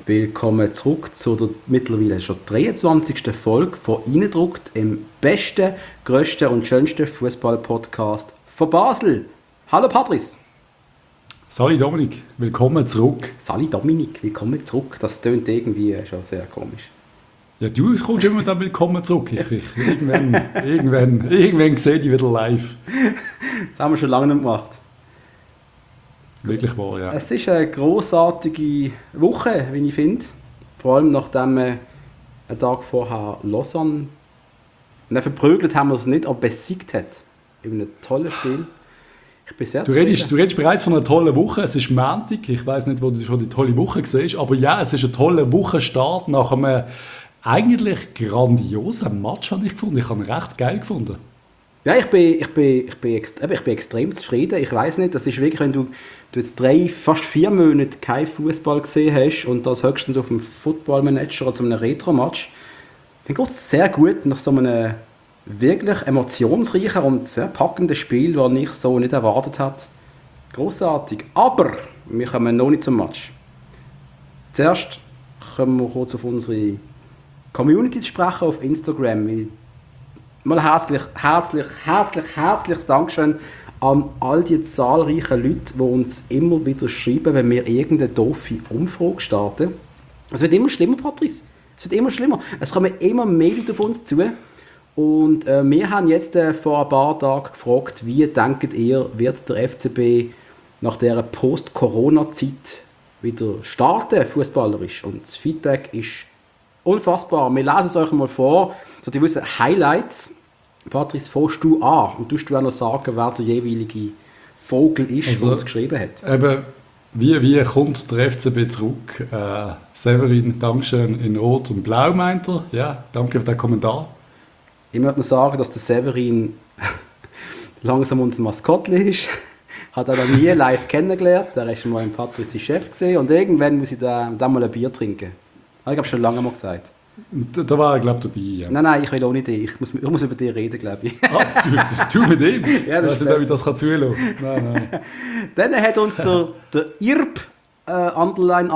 Willkommen zurück zu der mittlerweile schon 23. Folge von «Reindruckt», im besten, grössten und schönsten Fußball-Podcast von Basel. Hallo Patrice. Sali Dominik, willkommen zurück. Sali Dominik, willkommen zurück. Das klingt irgendwie schon sehr komisch. Ja, du kommst immer dann willkommen zurück. Irgendwann sehe ich dich wieder live. Das haben wir schon lange nicht gemacht. Wirklich wahr, ja. Es ist eine grossartige Woche, wie ich finde. Vor allem nachdem wir einen Tag vorher Lausanne verprügelt haben wir es nicht, aber besiegt hat. In einem tollen Spiel. Ich bin sehr zufrieden. Du redest bereits von einer tollen Woche. Es ist Montag. Ich weiss nicht, wo du schon die tolle Woche siehst. Aber ja, es ist ein toller Wochenstart nach einem eigentlich grandiosen Match, habe ich gefunden. Ich habe ihn recht geil gefunden. Ja, ich bin extrem zufrieden. Ich weiss nicht, das ist wirklich, wenn du jetzt 3, fast 4 Monate keinen Fußball gesehen hast und das höchstens auf einem Football-Manager oder so einem Retro-Match, dann geht es sehr gut nach so einem wirklich emotionsreichen und sehr packenden Spiel, das ich so nicht erwartet habe. Grossartig. Aber wir kommen noch nicht zum Match. Zuerst kommen wir kurz auf unsere Community zu sprechen auf Instagram, weil mal herzliches Dankeschön an all die zahlreichen Leute, die uns immer wieder schreiben, wenn wir irgendeine doofe Umfrage starten. Es wird immer schlimmer, Patrice. Es wird immer schlimmer. Es kommen immer mehr Leute auf uns zu. Und wir haben jetzt vor ein paar Tagen gefragt, wie denkt ihr, wird der FCB nach dieser Post-Corona-Zeit wieder starten, fußballerisch? Und das Feedback ist unfassbar. Wir lesen es euch mal vor, so die gewissen Highlights. Patrice, fährst du an und tust du auch noch sagen, wer der jeweilige Vogel ist, der uns geschrieben hat? Eben, wie kommt der FCB zurück? Severin, Dankeschön in Rot und Blau, meint er. Ja, danke für den Kommentar. Ich möchte noch sagen, dass der Severin langsam unser Maskottli ist. Hat er noch nie live kennengelernt. Er war schon mal im Patrice Chef gesehen und irgendwann muss ich da mal ein Bier trinken. Habe ich schon lange mal gesagt. Da war er, glaube ich, dabei. Ja. Nein, ich will auch nicht dich. Ich muss über dich reden, glaube ich. Du mit ihm? Ja, das ich weiß nicht, ob ich das zuhören kann. Nein. Dann hat uns der IRB, Underline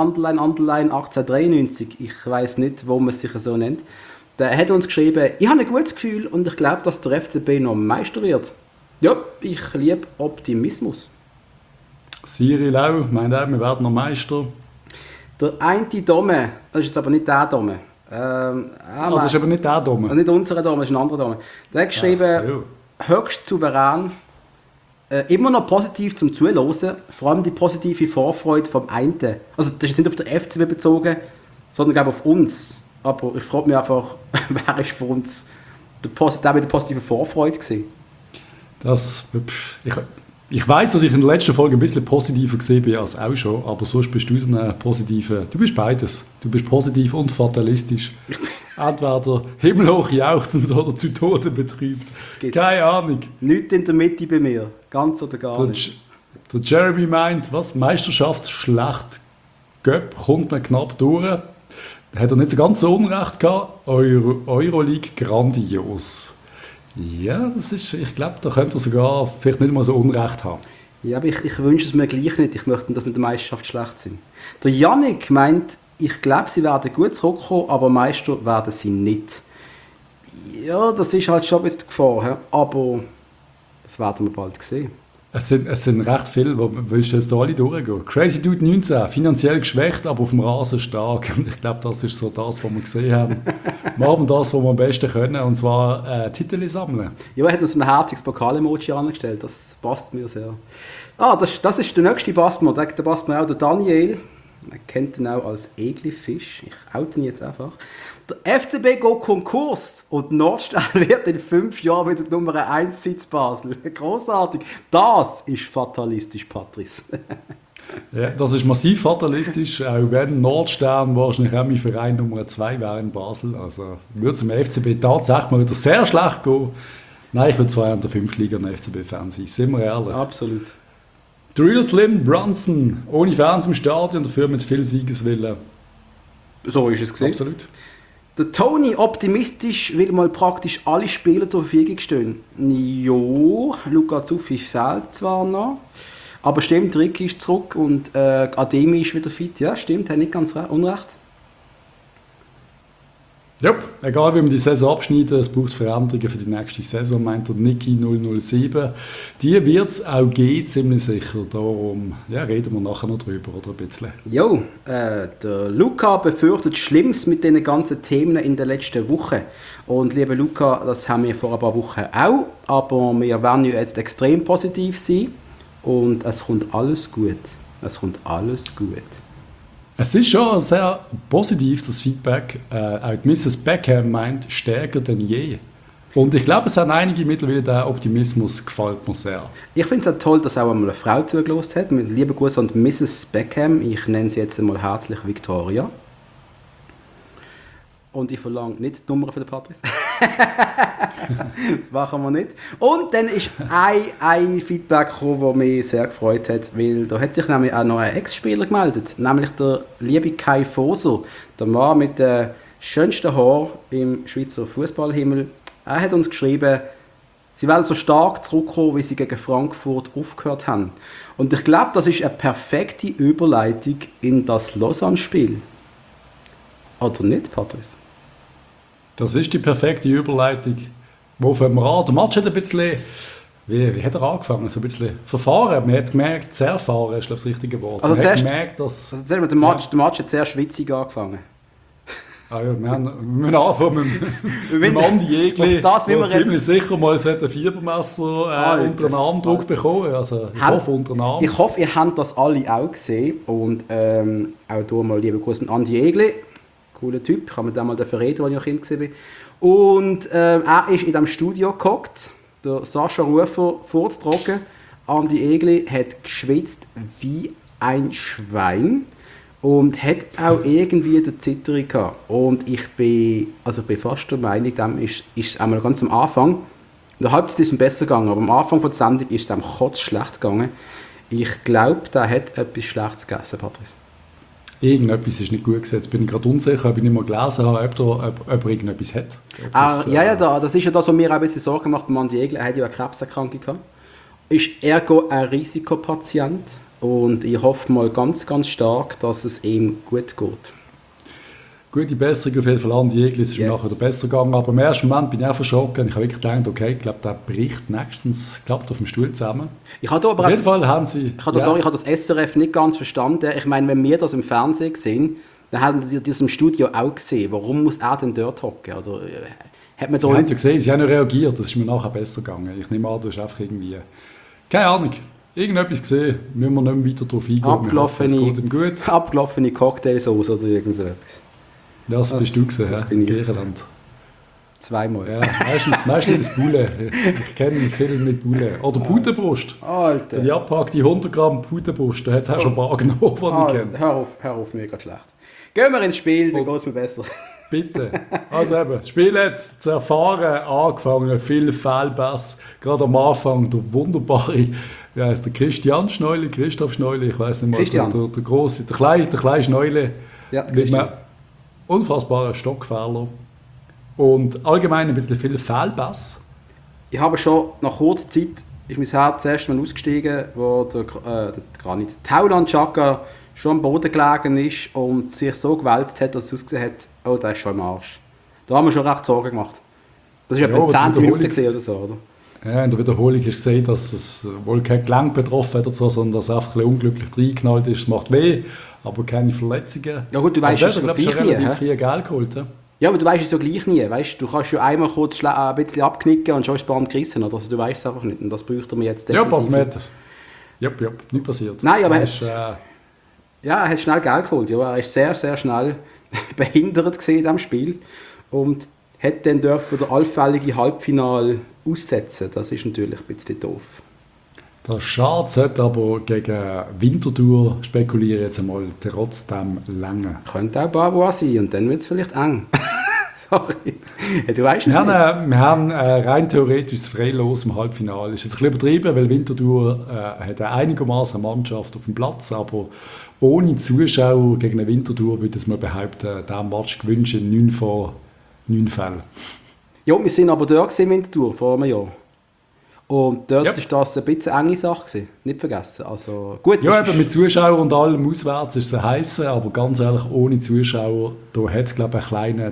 1893, ich weiss nicht, wo man sich so nennt, der hat uns geschrieben, ich habe ein gutes Gefühl und ich glaube, dass der FCB noch Meister wird. Ja, ich liebe Optimismus. Siri Lau meint auch, wir werden noch Meister. Der eine Dome, das ist jetzt aber nicht der Dome. Das ist aber nicht der Dome. Nicht unser Dome, das ist ein anderer Dome. Der hat geschrieben, höchst souverän, immer noch positiv zum Zuhören, vor allem die positive Vorfreude vom einen. Also das ist nicht auf der FCB bezogen, sondern glaube auf uns. Aber ich frage mich einfach, wer ist für uns der mit der positiven Vorfreude gewesen? Ich weiss, dass ich in der letzten Folge ein bisschen positiver gesehen bin als auch schon, aber sonst bist du so ein positiver. Du bist beides. Du bist positiv und fatalistisch. Entweder himmelhoch jauchzend oder zu Tode betrübt. Keine Ahnung. Nichts in der Mitte bei mir. Ganz oder gar nicht. Der Jeremy meint, was? Meisterschaftsschlacht Göpp kommt man knapp durch. Hat er nicht so ganz so Unrecht gehabt. Euroleague grandios. Ja, ich glaube, da könnte er sogar vielleicht nicht mal so Unrecht haben. Ja, aber ich wünsche es mir gleich nicht. Ich möchte, dass wir in der Meisterschaft schlecht sind. Der Yannick meint, ich glaube, sie werden gut zurückkommen, aber Meister werden sie nicht. Ja, das ist halt schon ein bisschen die Gefahr, aber das werden wir bald sehen. Es sind recht viele, willst du jetzt da alle durchgehen? Crazy Dude 19, finanziell geschwächt, aber auf dem Rasen stark. Ich glaube, das ist so das, was wir gesehen haben. Wir haben das, was wir am besten können, und zwar Titel sammeln. Ja, er hat uns ein herziges Pokal-Emoji angestellt, das passt mir sehr. Das ist der nächste passt mir. Der passt mir auch der Daniel. Man kennt ihn auch als Eglifisch. Ich oute ihn jetzt einfach. Der FCB geht Konkurs und Nordstern wird in 5 Jahren wieder Nummer 1 Sitz Basel. Grossartig. Das ist fatalistisch, Patrice. Ja, das ist massiv fatalistisch, auch wenn Nordstern wahrscheinlich auch mein Verein Nummer 2 wäre in Basel. Also würde es im FCB tatsächlich mal wieder sehr schlecht gehen. Nein, ich würde zwar in der 5. Liga ein FCB-Fan sein, sind wir ehrlich. Absolut. The Real Slim Brunson, ohne Fans im Stadion, dafür mit viel Siegeswillen. So ist es gesehen. Absolut. Der Tony, optimistisch, will mal praktisch alle Spieler zur Verfügung stehen. Jo, Luca Zuffi fehlt zwar noch, aber stimmt, Ricky ist zurück und Ademi ist wieder fit. Ja, stimmt, hat nicht ganz unrecht. Ja, egal wie wir die Saison abschneiden, es braucht Veränderungen für die nächste Saison, meint der Niki 007. Die wird es auch geben, ziemlich sicher. Darum reden wir nachher noch drüber, oder ein bisschen. Jo, der Luca befürchtet Schlimmes mit den ganzen Themen in der letzten Woche. Und lieber Luca, das haben wir vor ein paar Wochen auch, aber wir werden ja jetzt extrem positiv sein und es kommt alles gut. Es kommt alles gut. Es ist schon sehr positiv, das Feedback. Auch die Mrs. Beckham meint, stärker denn je. Und ich glaube, es haben einige mittlerweile, der Optimismus gefällt mir sehr. Ich finde es auch toll, dass auch einmal eine Frau zugelassen hat. Mit lieben Gruß an Mrs. Beckham. Ich nenne sie jetzt einmal herzlich Victoria. Und ich verlange nicht die Nummer für den Patrice. Das machen wir nicht. Und dann ist ein Feedback gekommen, das mich sehr gefreut hat, weil da hat sich nämlich auch noch ein Ex-Spieler gemeldet, nämlich der liebe Kai Foser, der Mann mit den schönsten Haaren im Schweizer Fußballhimmel. Er hat uns geschrieben, sie werden so stark zurückkommen, wie sie gegen Frankfurt aufgehört haben. Und ich glaube, das ist eine perfekte Überleitung in das Lausanne-Spiel. Oder nicht, Patrice? Das ist die perfekte Überleitung. Wo fangen wir an? Der Match hat ein bisschen, wie hat er angefangen? So ein bisschen verfahren. Man hat gemerkt, sehr erfahren ist glaube ich das richtige Wort. Also man hat gemerkt, dass... Also der Match hat sehr schwitzig angefangen. Ah ja, wir müssen anfangen mit Andi Egli, der ziemlich sicher mal ein Fiebermesser unter den Armdruck bekommen. Also ich hoffe unter den Arm. Ich hoffe, ihr habt das alle auch gesehen. Und auch hier mal liebe Grüße an Andi Egli. Cooler Typ, ich habe mit dem mal reden, als ich noch Kind war. Und er ist in diesem Studio gehockt, der Sascha Rufer vorzutragen. Andi Egli hat geschwitzt wie ein Schwein und hat auch irgendwie eine Zitterung gehabt. Und ich bin fast der Meinung, dem ist einmal ganz am Anfang, in der Halbzeit ist es besser gegangen, aber am Anfang der Sendung ist es ihm kurz schlecht gegangen. Ich glaube, der hat etwas Schlechtes gegessen, Patrice. Irgendetwas ist nicht gut gewesen. Jetzt bin ich gerade unsicher, ob ich nicht mal gelesen habe, ob er irgendetwas hat. Das ist ja das, was mir auch ein bisschen Sorgen macht. Andi Egli hat ja eine Krebserkrankung gehabt. Ist ergo ein Risikopatient und ich hoffe mal ganz, ganz stark, dass es ihm gut geht. Gute Besserung auf jeden Fall an die Egli, es ist nachher besser gegangen, aber im ersten Moment bin ich auch verschrocken. Ich habe wirklich gedacht, okay, ich glaube, der bricht nächstens klappt auf dem Stuhl zusammen. Auf jeden Fall haben sie... Ich habe das SRF nicht ganz verstanden. Ich meine, wenn wir das im Fernsehen sehen, dann haben sie das im Studio auch gesehen. Warum muss er denn dort hocken? Oder hat man Sie haben es ja gesehen, sie haben ja reagiert, das ist mir nachher besser gegangen. Ich nehme an, du hast einfach irgendwie... Keine Ahnung. Irgendetwas gesehen, müssen wir nicht mehr weiter darauf eingehen. Abgelaufene Cocktailsauce oder irgend so etwas. Das bist du gesehen, in Griechenland. Zweimal. Ja, meistens ist Bulle. Ich kenne viel mit Bulle. Oder Putenbrust. Alter. Die abgepackte 100 Gramm Putenbrust, da hat es auch schon ein paar genommen, die ich kenne. Hör auf, mir geht schlecht. Gehen wir ins Spiel, dann geht es mir besser. Bitte. Also eben, das Spiel hat zu erfahren angefangen, viel Fehlpass. Gerade am Anfang der wunderbare, der Christoph Schneuli, ich weiß nicht mal, der grosse, der kleine Schneuli. Ja, mit einem unfassbaren Stockfehler. Und allgemein ein bisschen viel Fehlpass. Ich habe schon nach kurzer Zeit ist mein Herz das erste Mal ausgestiegen, wo der Tauland Xhaka schon am Boden gelegen ist und sich so gewälzt hat, dass es ausgesehen hat, oh, der ist schon im Arsch. Da haben wir schon recht Sorgen gemacht. Das war etwa 10 Minuten oder so, oder? Ja, in der Wiederholung hast du gesehen, dass es wohl kein Gelenk betroffen hat oder so, sondern dass es einfach ein bisschen unglücklich reingeknallt ist. Es macht weh, aber keine Verletzungen. Ja gut, du weißt es so gleich nie. Relativ viel Geld geholt, ja? Ja, aber du weißt es so gleich nie. Weißt, du kannst ja einmal kurz ein bisschen abknicken und schon ist das Band gerissen. Oder? Also, du weißt es einfach nicht. Und das bräuchte man jetzt definitiv. Ja, nicht passiert. Nein, aber er hat schnell Geld geholt. Ja, er war sehr, sehr schnell behindert in diesem Spiel. Und hat dann dürfen der allfällige Halbfinale aussetzen. Das ist natürlich ein bisschen doof. Der Schatz hat aber gegen Winterthur, spekuliere jetzt einmal, trotzdem länger. Könnte auch Bavois sein und dann wird es vielleicht eng. Sorry. Du weißt es nicht. Wir haben rein theoretisch das Freilos im Halbfinale. Ist jetzt ein bisschen übertrieben, weil Winterthur hat einigermaßen eine Mannschaft auf dem Platz, aber ohne Zuschauer gegen eine Winterthur würde ich mal behaupten, dieser Match gewünscht in 9 von 9 Fällen. Ja, wir sind aber dort in Winterthur vor einem Jahr. Und dort war das ein bisschen eine enge Sache gewesen. Nicht vergessen. Also, gut, ja, eben mit Zuschauern und allem auswärts ist es heiß, aber ganz ehrlich, ohne Zuschauer, da hat es, glaube ich, einen kleinen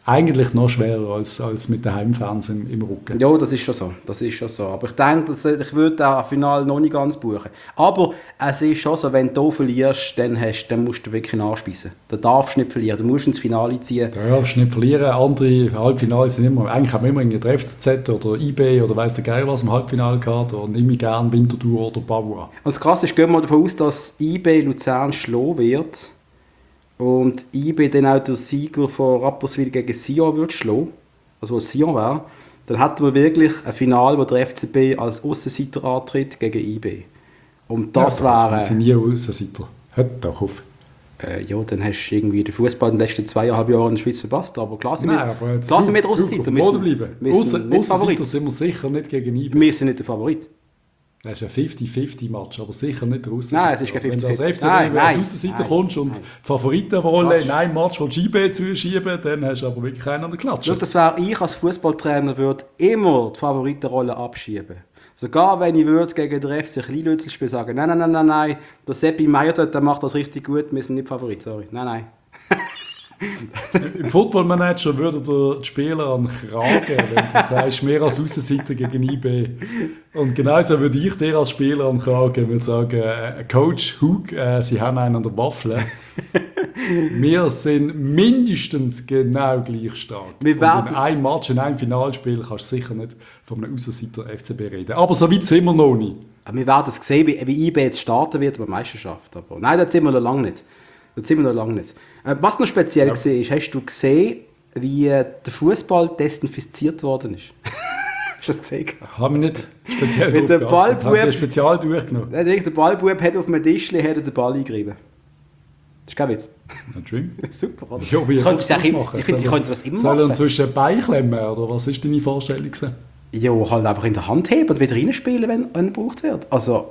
eigentlich noch schwerer als mit den Heimfans im Rücken. Ja, das ist schon so. Aber ich denke, ich würde das Finale noch nicht ganz buchen. Aber es ist schon so, wenn du hier verlierst, dann musst du wirklich nachspeisen. Da darfst du nicht verlieren, du musst ins Finale ziehen. Du darfst nicht verlieren. Andere Halbfinale sind eigentlich haben wir immer der FCZ oder IB oder weiss der Geil was im Halbfinale gehabt. Oder nehme ich gerne Winterthur oder Bavua. Also krass ist, gehen wir davon aus, dass IB Luzern schlagen wird. Und IB dann auch der Sieger von Rapperswil gegen Sion wird schlagen, also was Sion wäre, dann hätten wir wirklich ein Finale, wo der FCB als Aussenseiter antritt gegen IB. Und das wäre... Wir sind nie Aussenseiter. Hört doch auf. Ja, dann hast du irgendwie den Fußball in den letzten 2,5 Jahren in der Schweiz verpasst, aber klar sind wir der Aussenseiter. Aussenseiter sind wir sicher nicht gegen IB. Wir sind nicht der Favorit. Das ist ein 50-50-Match, aber sicher nicht der Aussenseiter. Nein, es ist kein 50-50. Wenn du als FCB als Aussenseiter kommst und die Favoritenrolle in einem Match von IB zuschieben, dann hast du aber wirklich einen an der Klatsche. Das wäre ich als Fußballtrainer, würde immer die Favoritenrolle abschieben. Sogar wenn ich würde gegen den FC Kleinlützel spielen, sagen, nein, der Seppi Meier dort, der macht das richtig gut, wir sind nicht Favorit, sorry. Nein. Im Football-Manager würde die Spieler an den Kragen, wenn du sagst, mehr als Aussenseiter gegen IB. Und genauso würde ich dir als Spieler an den Kragen und sagen, Coach Hug, Sie haben einen an der Waffel. Wir sind mindestens genau gleich stark. Und in einem Match, in einem Finalspiel, kannst du sicher nicht von einem Aussenseiter FCB reden. Aber so weit sind wir noch nicht. Wir werden es sehen, wie IB jetzt starten wird bei der Meisterschaft. Aber nein, das sind wir noch lange nicht. Was noch speziell war, hast du gesehen, wie der Fußball desinfiziert worden ist? Hast du das gesehen? Haben wir nicht speziell drauf geachtet. Haben sie spezial durchgenommen. Der Ballbub hat auf einem Tischli den Ball eingerieben. Das ist kein Witz. Super, oder? Ja, wie kannst du das machen? Ich finde, sie könnten was immer machen. Soll er zwischen Bein klemmen, oder was ist deine Vorstellung? Ja, halt einfach in der Hand heben und wieder reinspielen, wenn gebraucht wird. Also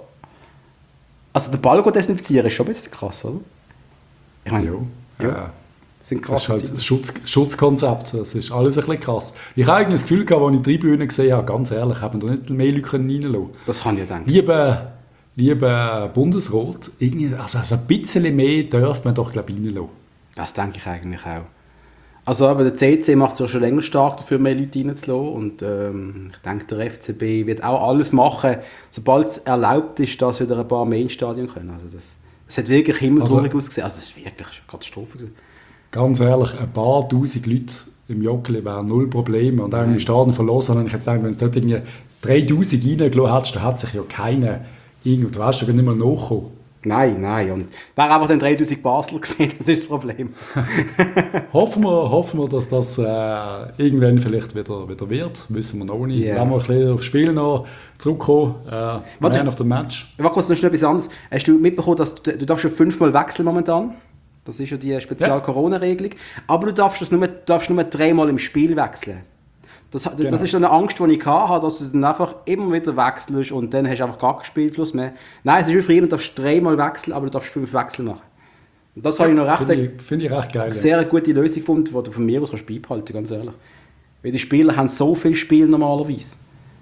den Ball desinfizieren ist schon ein bisschen krass, oder? Ich meine, sind krass. Das ist halt ein Schutzkonzept, das ist alles ein bisschen krass. Ich habe eigentlich das Gefühl gehabt, als ich die Tribüne gesehen habe, ganz ehrlich, haben da nicht mehr Leute reinlassen können. Das kann ich denken. Lieber Bundesrat, also ein bisschen mehr darf man doch, glaube ich, reinlassen. Das denke ich eigentlich auch. Also aber der CC macht es ja schon länger stark dafür, mehr Leute reinzulassen. Und ich denke, der FCB wird auch alles machen, sobald es erlaubt ist, dass wieder ein paar mehr ins Stadion können. Also das hat wirklich himmeltraurig ausgesehen. Also das ist wirklich eine Katastrophe gewesen. Ganz ehrlich, ein paar tausend Leute im Joggeli wären null Probleme. Und auch im Stadion verloren, habe ich jetzt gedacht, wenn es dort irgendwie 3000 reingelassen hättest, dann hat sich ja keiner irgendwo, du weißt ja nicht mehr nachgekommen. Nein. Und wäre einfach dann 3000 Basler gesehen, das ist das Problem. Hoffen wir, dass das irgendwann vielleicht wieder wird. Wissen wir noch nicht. Wenn wir ein bisschen aufs Spiel noch zurückkommen, Man of the Match. Warte kurz, noch schnell etwas anderes. Hast du mitbekommen, dass du darfst schon 5-mal wechseln momentan? Das ist ja die Spezial-Corona-Regelung. Aber du darfst nur 3-mal im Spiel wechseln. Das ist eine Angst, die ich hatte, dass du dann einfach immer wieder wechselst und dann hast du einfach gar keinen Spielfluss mehr. Nein, es ist wie früher, du darfst 3-mal wechseln, aber du darfst 5 Wechsel machen. Und das habe ich noch finde ich recht geil. Sehr gute Lösung gefunden, die du von mir aus beibehalten kannst, ganz ehrlich. Weil die Spieler haben so viel Spiel normalerweise.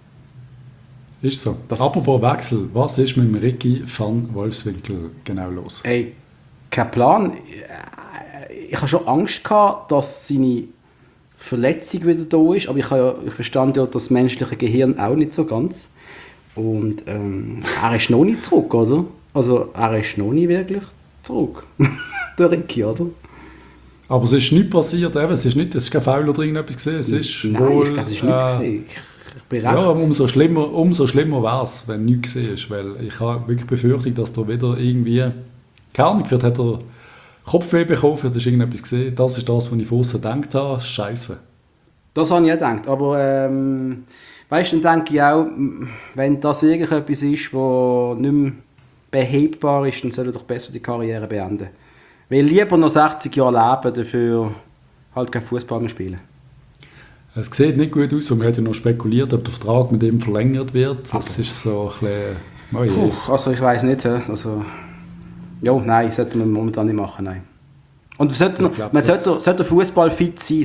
Ist so. Apropos Wechsel, was ist mit dem Ricky van Wolfswinkel genau los? Hey, kein Plan. Ich hatte schon Angst gehabt, dass seine Verletzung wieder da ist, aber ich verstand ja das menschliche Gehirn auch nicht so ganz. Und er ist noch nicht zurück, oder? Also er ist noch nicht wirklich zurück. Der Ricky, oder? Aber es ist nichts passiert, eben. Es ist kein Foul oder irgendetwas gesehen. Es ist Nein, wohl, ich glaube, es ist nichts gesehen. Ich bin recht. Ja, umso schlimmer wäre es, wenn nichts gesehen ist, weil ich habe wirklich Befürchtung, dass da wieder irgendwie, keine Ahnung, vielleicht hat er Kopfweh bekommen, vielleicht ist irgendetwas gesehen. Das ist das, was ich von außen gedacht habe. Scheiße. Das habe ich auch gedacht, aber weißt du, dann denke ich auch, wenn das wirklich etwas ist, was nicht mehr behebbar ist, dann soll er doch besser die Karriere beenden. Weil lieber noch 60 Jahre leben, dafür halt kein Fußball mehr spielen. Es sieht nicht gut aus, und man hat ja noch spekuliert, ob der Vertrag mit ihm verlängert wird. Das ist so ein bisschen... Also ich weiss nicht. Also, nein, das sollte man momentan nicht machen, nein. Und sollte Fußball fit sein,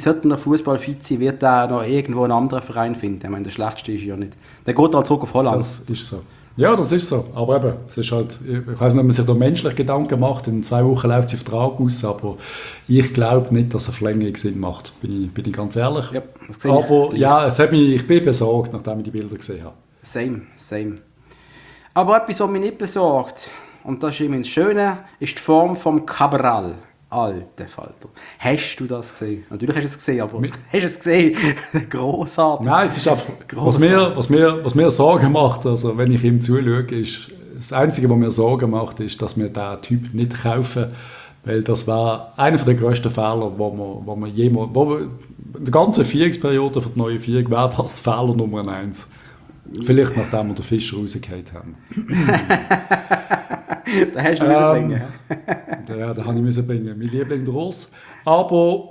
wird er noch irgendwo einen anderen Verein finden. Ich meine, der schlechteste ist ja nicht. Der geht halt zurück auf Holland. Das ist so. Ja, das ist so. Aber eben, es ist halt, ich weiß nicht, ob man sich da menschlich Gedanken macht. In 2 Wochen läuft der Vertrag aus, aber ich glaube nicht, dass eine Verlängerung Sinn macht. Bin ich ganz ehrlich. Ja, das sehe Aber ich. ja, ich bin besorgt, nachdem ich die Bilder gesehen habe. Same. Aber etwas, was mich nicht besorgt, und das ist immer das Schöne, ist die Form vom Cabral. Alter Falter. Hast du das gesehen? Natürlich hast du es gesehen, aber hast du es gesehen? Grossartig. Nein, es ist einfach, was mir Sorgen macht, also wenn ich ihm zuschaue, ist, das Einzige, was mir Sorgen macht, ist, dass wir diesen Typ nicht kaufen, weil das war einer der grössten Fehler, wo wir jemals, in der ganzen Vierungsperiode für die neue Vierung wäre das Fehler Nummer 1. Vielleicht nachdem wir den Fischer rausgehauen haben. Da hast du müssen bringen. Ja, da habe ich bringen. Mein Liebling der Urs. Aber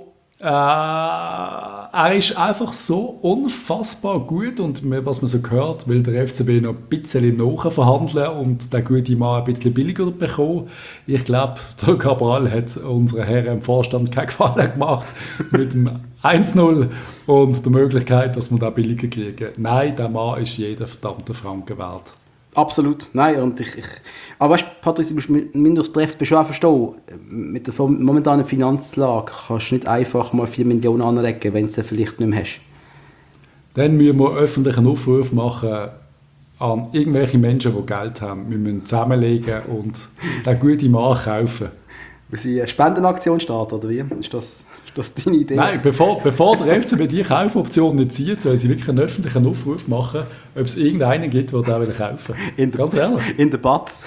er ist einfach so unfassbar gut und was man so hört, will der FCB noch ein bisschen nachverhandeln und den guten Mann ein bisschen billiger bekommen. Ich glaube, der Cabral hat unseren Herren im Vorstand keinen Gefallen gemacht mit dem 1-0 und der Möglichkeit, dass wir den billiger kriegen. Nein, der Mann ist jeden verdammten Franken wert. Absolut, nein. Und aber weißt du, Patrice, du musst mich durch den FCB schon auch verstehen. Mit der momentanen Finanzlage kannst du nicht einfach mal 4 Millionen anlegen, wenn du sie vielleicht nicht mehr hast. Dann müssen wir öffentlichen Aufruf machen an irgendwelche Menschen, die Geld haben. Wir müssen zusammenlegen und den guten Mann kaufen. Weil sie eine Spendenaktion starten, oder wie? Ist das deine Idee? Nein, bevor der FCB die Kaufoption nicht zieht, soll sie wirklich einen öffentlichen Aufruf machen, ob es irgendeinen gibt, der den kaufen will. Ganz ehrlich. In der Batz.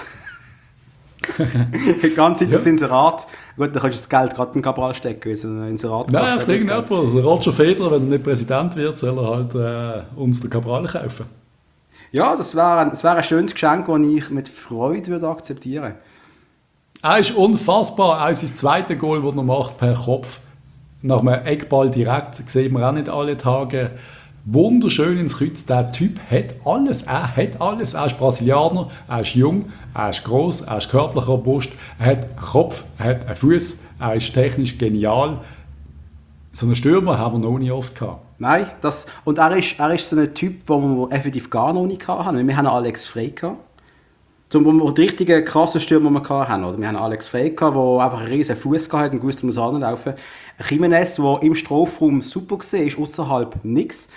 Ganz Zeit das Inserat. Gut, dann kannst du das Geld gerade im Cabral stecken, also ein Inserat. Nein, einfach irgendjemand. Roger Federer, wenn er nicht Präsident wird, soll er halt uns den Cabral kaufen. Ja, das wäre ein schönes Geschenk, das ich mit Freude würde akzeptieren. Er ist unfassbar. Auch sein zweites Goal, das er macht, per Kopf. Nach einem Eckball direkt, sehen wir auch nicht alle Tage. Wunderschön ins Kreuz. Der Typ hat alles. Er hat alles. Er ist Brasilianer, er ist jung, er ist gross, er ist körperlich robust, er hat einen Kopf, er hat einen Fuß, er ist technisch genial. So einen Stürmer haben wir noch nie oft gehabt. Nein, und er ist so ein Typ, den wir effektiv gar noch nicht hatten. Wir haben Alex Frey gehabt. Zum die richtigen krassen Stürmer, die wir hatten. Oder wir haben Alex Frey gehabt, der einfach einen riesen Fuß hatte und wusste, muss anlaufen. Jimenez, der im Strafraum super war, ist außerhalb nichts.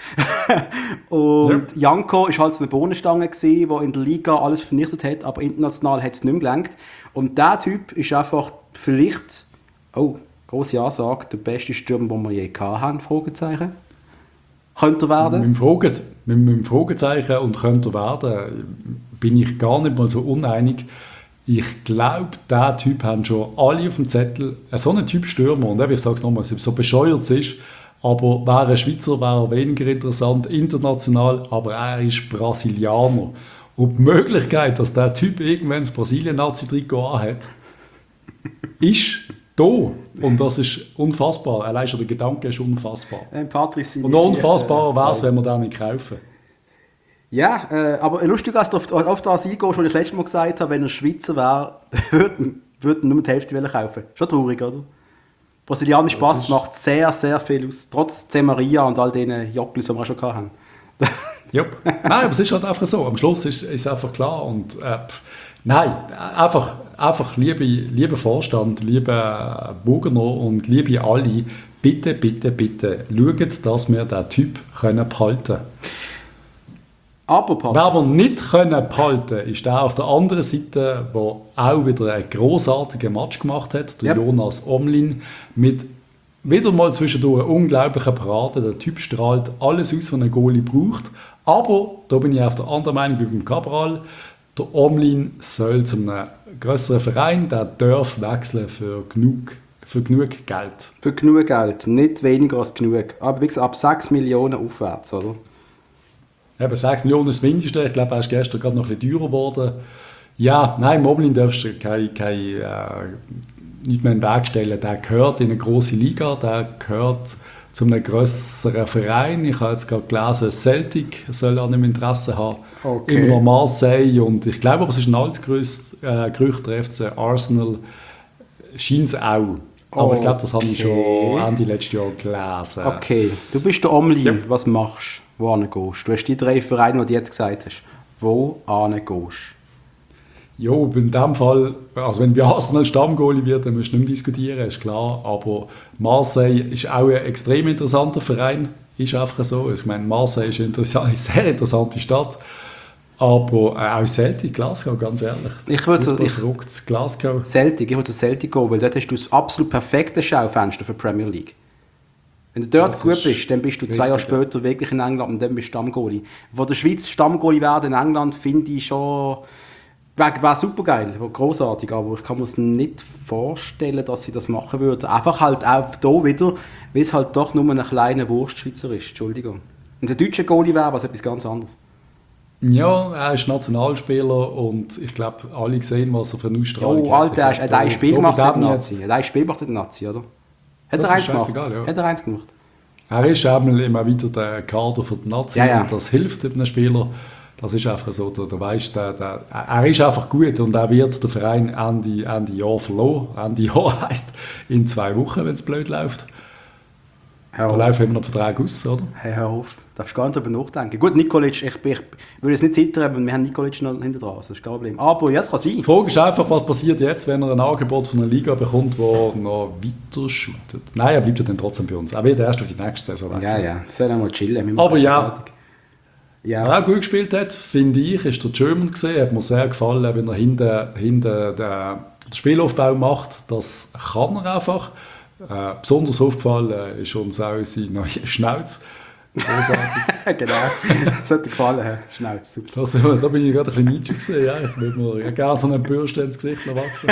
Und ja. Janko war halt so eine Bohnenstange, die in der Liga alles vernichtet hat, aber international hat es nicht mehr gelangt. Und dieser Typ ist einfach vielleicht, grosse Ansage, der beste Stürmer, den wir je hatten, Fragezeichen. Könnte er werden? Mit dem Fragezeichen und könnte er werden, bin ich gar nicht mal so uneinig. Ich glaube, diesen Typ haben schon alle auf dem Zettel. So ein Typ Stürmer, und ich sage es nochmal, so bescheuert es ist, aber wäre ein Schweizer, wäre er weniger interessant, international, aber er ist Brasilianer. Und die Möglichkeit, dass der Typ irgendwann das Brasilien-Nazi-Trikot anhat, ist da. Und das ist unfassbar. Allein schon der Gedanke ist unfassbar. Und noch unfassbarer wäre es, wenn wir den nicht kaufen. Ja, aber lustig, dass du auf das eingehst, was ich letztes Mal gesagt habe, wenn er Schweizer wäre, würden nur die Hälfte kaufen. Schon traurig, oder? Brasilianischer Pass macht sehr, sehr viel aus. Trotz C. Maria und all diesen Jockels, die wir auch schon hatten. Ja. Nein, aber es ist halt einfach so. Am Schluss ist es einfach klar. Und, nein, einfach liebe Vorstand, liebe Bugner und liebe alle, bitte, bitte, bitte, schaut, dass wir diesen Typ behalten können. Wer wir nicht behalten können, ist der auf der anderen Seite, der auch wieder einen grossartigen Match gemacht hat, der Jonas Omlin, mit wieder mal zwischendurch unglaublichen Paraden. Der Typ strahlt alles aus, was ein Goalie braucht. Aber, da bin ich auf der anderen Meinung wie beim Cabral, der Omlin soll zu einem grösseren Verein, der darf wechseln für genug Geld. Für genug Geld, nicht weniger als genug. Aber wie gesagt, ab 6 Millionen aufwärts, oder? Eben 6 Millionen ist das Mindeste. Ich glaube, er ist gestern gerade noch ein bisschen teurer geworden. Ja, nein, Omlin darfst du nicht mehr in den Weg stellen. Der gehört in eine grosse Liga, der gehört zu einem grösseren Verein. Ich habe jetzt gerade gelesen, Celtic soll an dem Interesse haben. Okay. Immer noch Marseille. Und ich glaube, aber es ist ein altes Gerücht, der FC Arsenal scheint es auch. Aber ich glaube, das habe ich schon Ende letztes Jahr gelesen. Okay, du bist der Omlin. Ja. Was machst du? Wohin gehst du? Du hast die 3 Vereine, die du jetzt gesagt hast. wo hingehst. Ja, in dem Fall, also wenn bei Arsenal Stammgoalie wird, dann musst du nicht mehr diskutieren, ist klar. Aber Marseille ist auch ein extrem interessanter Verein, ist einfach so. Ich meine, Marseille ist eine sehr interessante Stadt. Aber auch Celtic, Glasgow, ganz ehrlich. Ich würde verrückt, Glasgow. Celtic gehen, weil dort hast du das absolut perfekte Schaufenster für die Premier League. Wenn du dort gut bist, dann bist du 2 Jahre später wirklich in England und dann bist du Stammgoalie. Von der Schweiz Stammgoalie werden in England finde ich schon... Wäre super geil, großartig, aber ich kann mir nicht vorstellen, dass sie das machen würden. Einfach halt auch hier wieder, weil es halt doch nur ein kleiner Wurstschweizer ist. Entschuldigung. Wenn es ein deutscher Goalie wäre, wäre es etwas ganz anderes. Ja, er ist Nationalspieler und ich glaube, alle sehen, was er für eine Ausstrahlung hat. Alter, er hat ein Spiel gemacht in der Nazi. Er hat ein Spiel gemacht in der Nazi, oder? Hat er eins gemacht? Ja. Hat er eins gemacht? Er ist immer wieder der Kader für die Nazi und das hilft einem Spieler. Das ist einfach so, du weißt, er ist einfach gut und er wird den Verein Ende Jahr verloren. Ende Jahr heisst in 2 Wochen, wenn es blöd läuft. Da läuft immer noch der Vertrag aus, oder? Hey, hör auf, darfst gar nicht darüber nachdenken. Gut, Nikolic, ich würde es nicht zittern, aber wir haben Nikolic noch hinter dran, das ist kein Problem. Aber ja, es kann sein. Die Frage ist einfach, was passiert jetzt, wenn er ein Angebot von einer Liga bekommt, wo noch weiter shootet. Nein, er bleibt ja dann trotzdem bei uns. Er wird erst auf die nächste Saison wechseln. Ja, soll er mal chillen. Aber ja. Wer auch gut gespielt hat, finde ich, ist der German gesehen. Hat mir sehr gefallen, wenn er hinten den Spielaufbau macht. Das kann er einfach. Besonders aufgefallen ist uns auch seine neue Schnauze. Großartig. Genau, das hat dir gefallen, Schnauze, super. Da bin ich gerade ein bisschen neidisch gesehen. Ja. Ich würde mir gerne so eine Bürste ins Gesicht wachsen.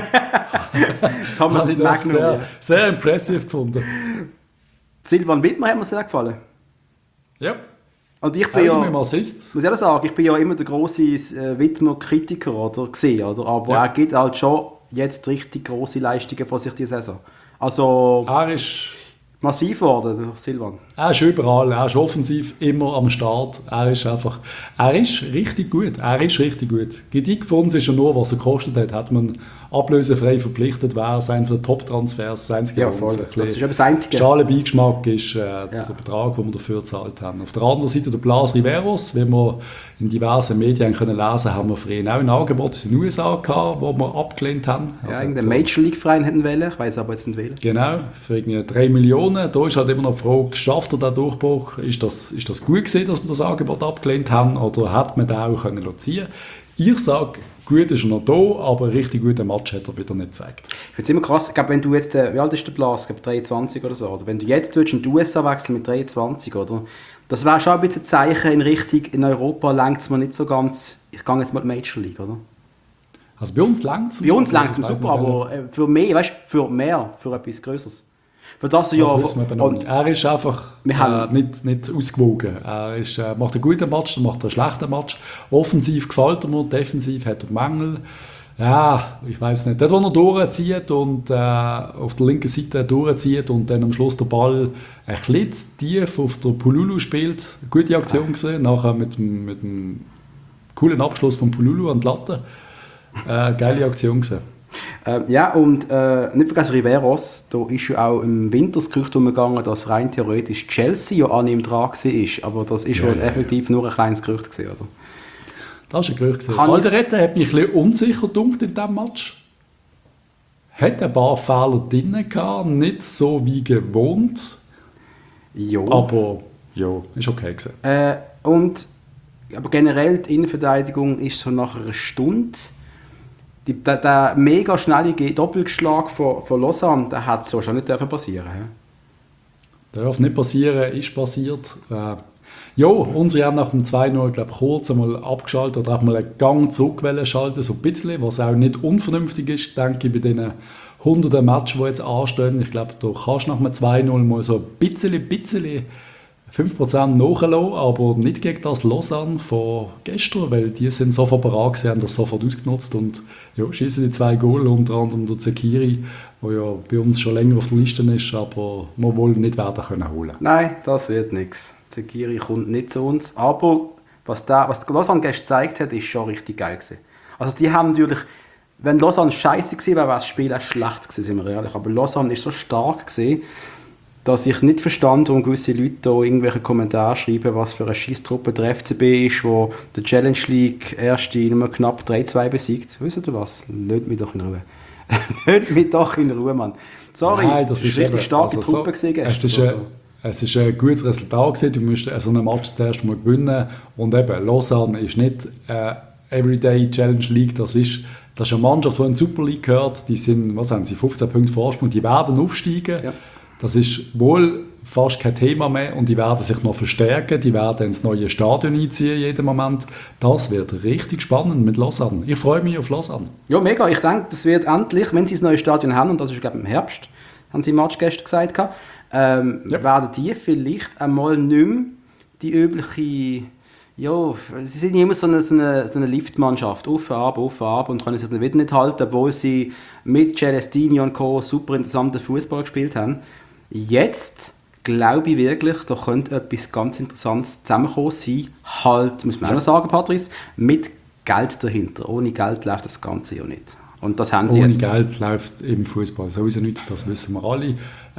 Thomas Magnum. Sehr impressive gefunden. Silvan Wittmer hat mir sehr gefallen. Ja. Und ich bin muss ich sagen, ich bin ja immer der grosse Wittmer-Kritiker oder? Aber er gibt halt schon jetzt richtig grosse Leistungen vor sich diese Saison. Also er ist massiv geworden, der Silvan. Er ist überall, er ist offensiv immer am Start. Er ist richtig gut. Kritik von uns ist ja nur, was er gekostet hat. Hat man ablösefrei verpflichtet, wäre es einer der Top-Transfers. Das Einzige, ja, voll. Das ist das Einzige. Schale Beigeschmack ist der Betrag, den wir dafür gezahlt haben. Auf der anderen Seite der Blas Riveros, wie wir in diversen Medien können lesen, haben wir für ihn auch ein Angebot aus den USA gehabt, das wir abgelehnt haben. Also irgendein Major League-Verein hätten wollen, ich weiss aber jetzt nicht wählen. Genau, für irgendwie 3 Millionen. Da ist halt immer noch die Frage, schafft er den Durchbruch? Ist das gut gewesen, dass wir das Angebot abgelehnt haben, oder hätte man den auch ziehen können? Ich sage, gut ist er noch da, aber einen richtig guten Match hat er wieder nicht gezeigt. Ich finde es immer krass, ich glaube, wenn du jetzt, wie alt ist der Blas? Ich glaube 23 oder so, oder? Wenn du jetzt in die USA wechseln mit 23, oder? Das wäre schon ein bisschen ein Zeichen in Richtung, in Europa längt es mir nicht so ganz, ich gehe jetzt mal in die Major League, oder? Also bei uns längt es? Bei uns längt es super, aber für mehr, weißt du, für etwas Größeres. Für das wissen wir noch nicht. Er ist einfach nicht ausgewogen. Er macht einen guten Match, er macht einen schlechten Match. Offensiv gefällt er mir, defensiv hat er Mängel. Ja, ich weiß nicht. Dort, wo er durchzieht und auf der linken Seite durchzieht und dann am Schluss der Ball ein bisschen tief auf der Pululu spielt. Gute Aktion gesehen. Nachher mit dem coolen Abschluss von Pululu an die Latte. Geile Aktion gesehen. Ja, und nicht vergessen Riveros, da ist ja auch im Winter das Gerücht umgegangen, dass rein theoretisch Chelsea ja an ihm dran war, aber das ist wohl effektiv nur ein kleines Gerücht gewesen, oder? Das ist ein Gerücht. Alderete hat mich ein bisschen unsicher gedunkt in diesem Match. Hat ein paar Fehler drin gehabt, nicht so wie gewohnt. Jo. Aber ja, ist okay gewesen. Aber generell die Innenverteidigung ist so nach einer Stunde. Der mega schnelle Doppelschlag von Lausanne, der hat so schon nicht passieren dürfen. Darf nicht passieren, ist passiert. Ja, unsere haben nach dem 2-0 kurz einmal abgeschaltet oder auch mal einen Gang zurückschalten, so ein bisschen, was auch nicht unvernünftig ist, denke ich, bei diesen hunderten Matches, die jetzt anstehen. Ich glaube, da kannst du nach einem 2-0 mal so ein bisschen 5% nachlassen, aber nicht gegen das Lausanne von gestern, weil die sind sofort bereit gewesen, haben das sofort ausgenutzt und ja, schießen die 2 Goal, unter anderem der Zekiri, der ja bei uns schon länger auf der Liste ist, aber wir wollen nicht werden können holen. Nein, das wird nichts. Zekiri kommt nicht zu uns, aber was Lausanne gestern gezeigt hat, ist schon richtig geil gewesen. Also die haben natürlich, wenn Lausanne scheiße gewesen wäre, wäre das Spiel auch schlecht gewesen, sind wir ehrlich, aber Lausanne ist so stark gewesen. dass ich nicht verstand, warum gewisse Leute da irgendwelche Kommentare schreiben, was für eine Scheisstruppe der FCB ist, wo der Challenge League erste nur knapp 3-2 besiegt. Wisst ihr was? Lasst mich doch in Ruhe. Lasst mich doch in Ruhe, Mann. Sorry, Nein, das ist richtig starke also Truppe so, gestern. Es ist ein gutes Resultat gewesen. Du musst so einen Match zuerst mal gewinnen. Und eben, Lausanne ist nicht Everyday Challenge League. Das ist eine Mannschaft, die in die Super League gehört. Die sind, was haben sie, 15 Punkte Vorsprung. Die werden aufsteigen. Ja. Das ist wohl fast kein Thema mehr und die werden sich noch verstärken. Die werden ins neue Stadion einziehen jeden Moment. Das wird richtig spannend mit Lausanne. Ich freue mich auf Lausanne. Ja, mega. Ich denke, das wird endlich, wenn sie das neue Stadion haben, und das ist, glaube ich, im Herbst, haben sie im Match gestern gesagt, werden die vielleicht einmal nicht mehr die übliche... Ja, sie sind immer so eine Liftmannschaft, auf und können sich dann wieder nicht halten, obwohl sie mit Celestini und Co. super interessanten Fußball gespielt haben. Jetzt glaube ich wirklich, da könnte etwas ganz Interessantes zusammenkommen sein. Halt, muss man auch noch sagen, Patrice, mit Geld dahinter. Ohne Geld läuft das Ganze ja nicht. Und das haben sie Ohne jetzt. Geld läuft im Fußball sowieso nicht, das wissen wir alle.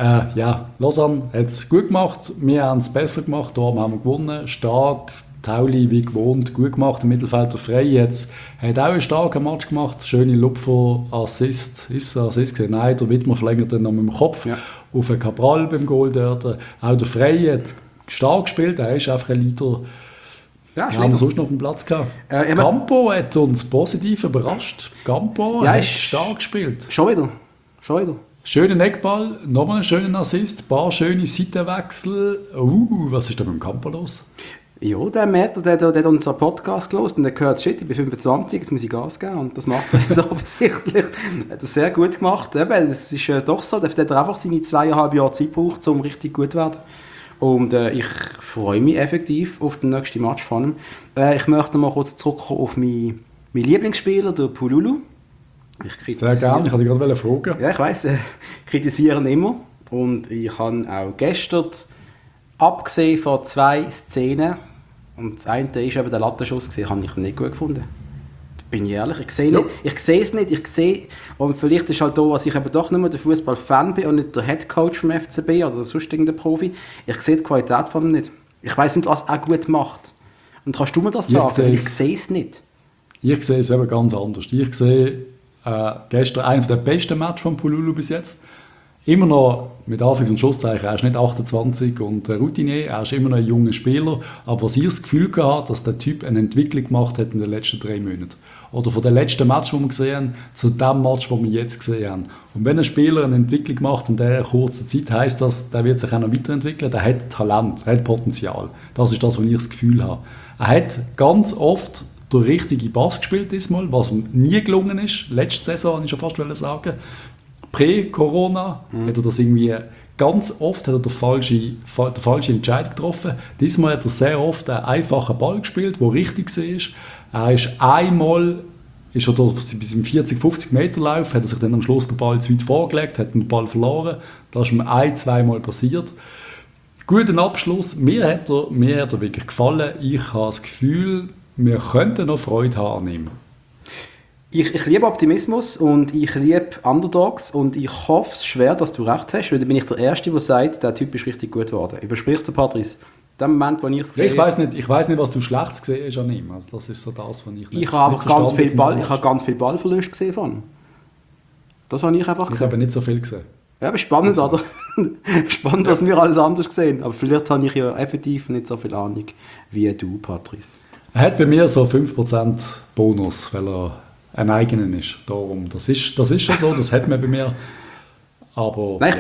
Lausanne hat es gut gemacht, wir haben es besser gemacht, darum haben wir gewonnen, stark. Tauli, wie gewohnt, gut gemacht. Im Mittelfeld der Frey hat auch einen starken Match gemacht. Schöne Lupfer-Assist. Ist es ein Assist gewesen? Nein, der Wittmer verlängert dann noch mit dem Kopf auf den Cabral beim Goal dort. Auch der Frey hat stark gespielt. Er ist einfach ein Leader. Ja, haben wir sonst noch auf dem Platz gehabt. Campo hat uns positiv überrascht. Campo hat stark gespielt. Schon wieder. Schönen Eckball, nochmal einen schönen Assist, ein paar schöne Seitenwechsel. Was ist da mit dem Campo los? Ja, der merkt, der hat unseren Podcast gehört und der gehört, shit, ich bin 25, jetzt muss ich Gas geben. Und das macht er jetzt offensichtlich. Hat er sehr gut gemacht. Es ist doch so, der hat einfach seine 2,5 Jahre Zeit gebraucht, um richtig gut zu werden. Und ich freue mich effektiv auf den nächsten Match von ihm. Ich möchte noch mal kurz zurückkommen auf meinen Lieblingsspieler, der Pululu. Sehr gerne, ich wollte dich gerade fragen. Ja, ich weiss, kritisieren immer. Und ich habe auch gestern, abgesehen von 2 Szenen, und das eine war eben der Lattenschuss, habe ich nicht gut gefunden. Bin ich ehrlich, ich sehe es nicht. Und vielleicht ist halt da, dass ich eben doch nicht mehr der Fußball-Fan bin und nicht der Headcoach vom FCB oder sonst irgendein Profi. Ich sehe die Qualität von ihm nicht. Ich weiss nicht, was er gut macht. Und kannst du mir das sagen? Ich sehe es nicht. Ich sehe es eben ganz anders. Ich sehe gestern einen der besten Matches von Pululu bis jetzt. Immer noch mit Anfangs- und Schlusszeichen, er ist nicht 28 und Routinier, er ist immer noch ein junger Spieler, aber was ich das Gefühl hatte, dass der Typ eine Entwicklung gemacht hat in den letzten 3 Monaten. Oder von dem letzten Match, das wir gesehen haben, zu dem Match, das wir jetzt gesehen haben. Und wenn ein Spieler eine Entwicklung macht in dieser kurzen Zeit, heisst das, der wird sich auch noch weiterentwickeln, der hat Talent, er hat Potenzial. Das ist das, was ich das Gefühl habe. Er hat ganz oft den richtigen Pass gespielt diesmal, was ihm nie gelungen ist. Letzte Saison, kann ich schon fast sagen. Prä-Corona hat er das irgendwie ganz oft hat er die falsche Entscheidung getroffen. Diesmal hat er sehr oft einen einfachen Ball gespielt, der richtig war. Er ist einmal bis im 40-50 Meter Lauf, hat er sich dann am Schluss den Ball zu weit vorgelegt, hat den Ball verloren. Das ist ihm 1-2 Mal passiert. Guten Abschluss. Mir hat er wirklich gefallen. Ich habe das Gefühl, wir könnten noch Freude haben an ihm. Ich liebe Optimismus und ich liebe Underdogs und ich hoffe es schwer, dass du recht hast, weil dann bin ich der Erste, der sagt, der Typ ist richtig gut geworden. Übersprichst du, Patrice? In dem Moment, wo ich es sehe... Ich weiss nicht, was du schlecht gesehen hast an ihm. Also das ist so das, was ich nicht Ich habe ganz viel Ballverlust gesehen von ihm. Das habe ich einfach gesehen. Ich habe nicht so viel gesehen. Ja, aber spannend, oder? Spannend, was wir alles anders gesehen. Aber vielleicht habe ich ja effektiv nicht so viel Ahnung wie du, Patrice. Er hat bei mir so 5% Bonus, weil er ein eigenen ist. Darum. Das ist schon so, das hat man bei mir. Aber, nein,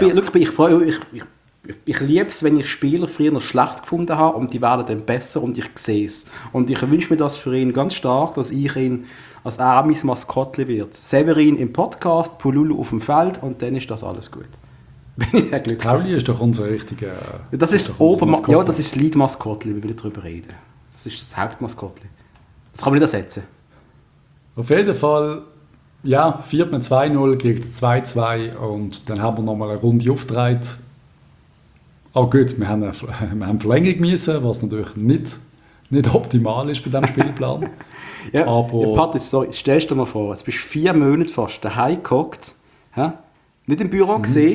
ich liebe es, wenn ich Spieler früher noch schlecht gefunden habe und die werden dann besser und ich sehe es. Und ich wünsche mir das für ihn ganz stark, dass ich ihn als er mein Maskottchen wird. Severin im Podcast, Pululu auf dem Feld und dann ist das alles gut. Bin ich sehr glücklich. Pauli ist doch unser richtiger... Das ist das Lead-Maskottchen, wie wir darüber reden. Das ist das Hauptmaskottchen. Das kann man nicht ersetzen. Auf jeden Fall, ja, führt man 2-0, kriegt es 2-2 und dann haben wir nochmal eine Runde aufgedreht. Oh gut, wir haben Verlängerung müssen, was natürlich nicht optimal ist bei diesem Spielplan. Ja, aber... Ja, Patrice, sorry, stellst du dir mal vor, jetzt bist du 4 Monate fast daheim gehockt, nicht im Büro gesehen,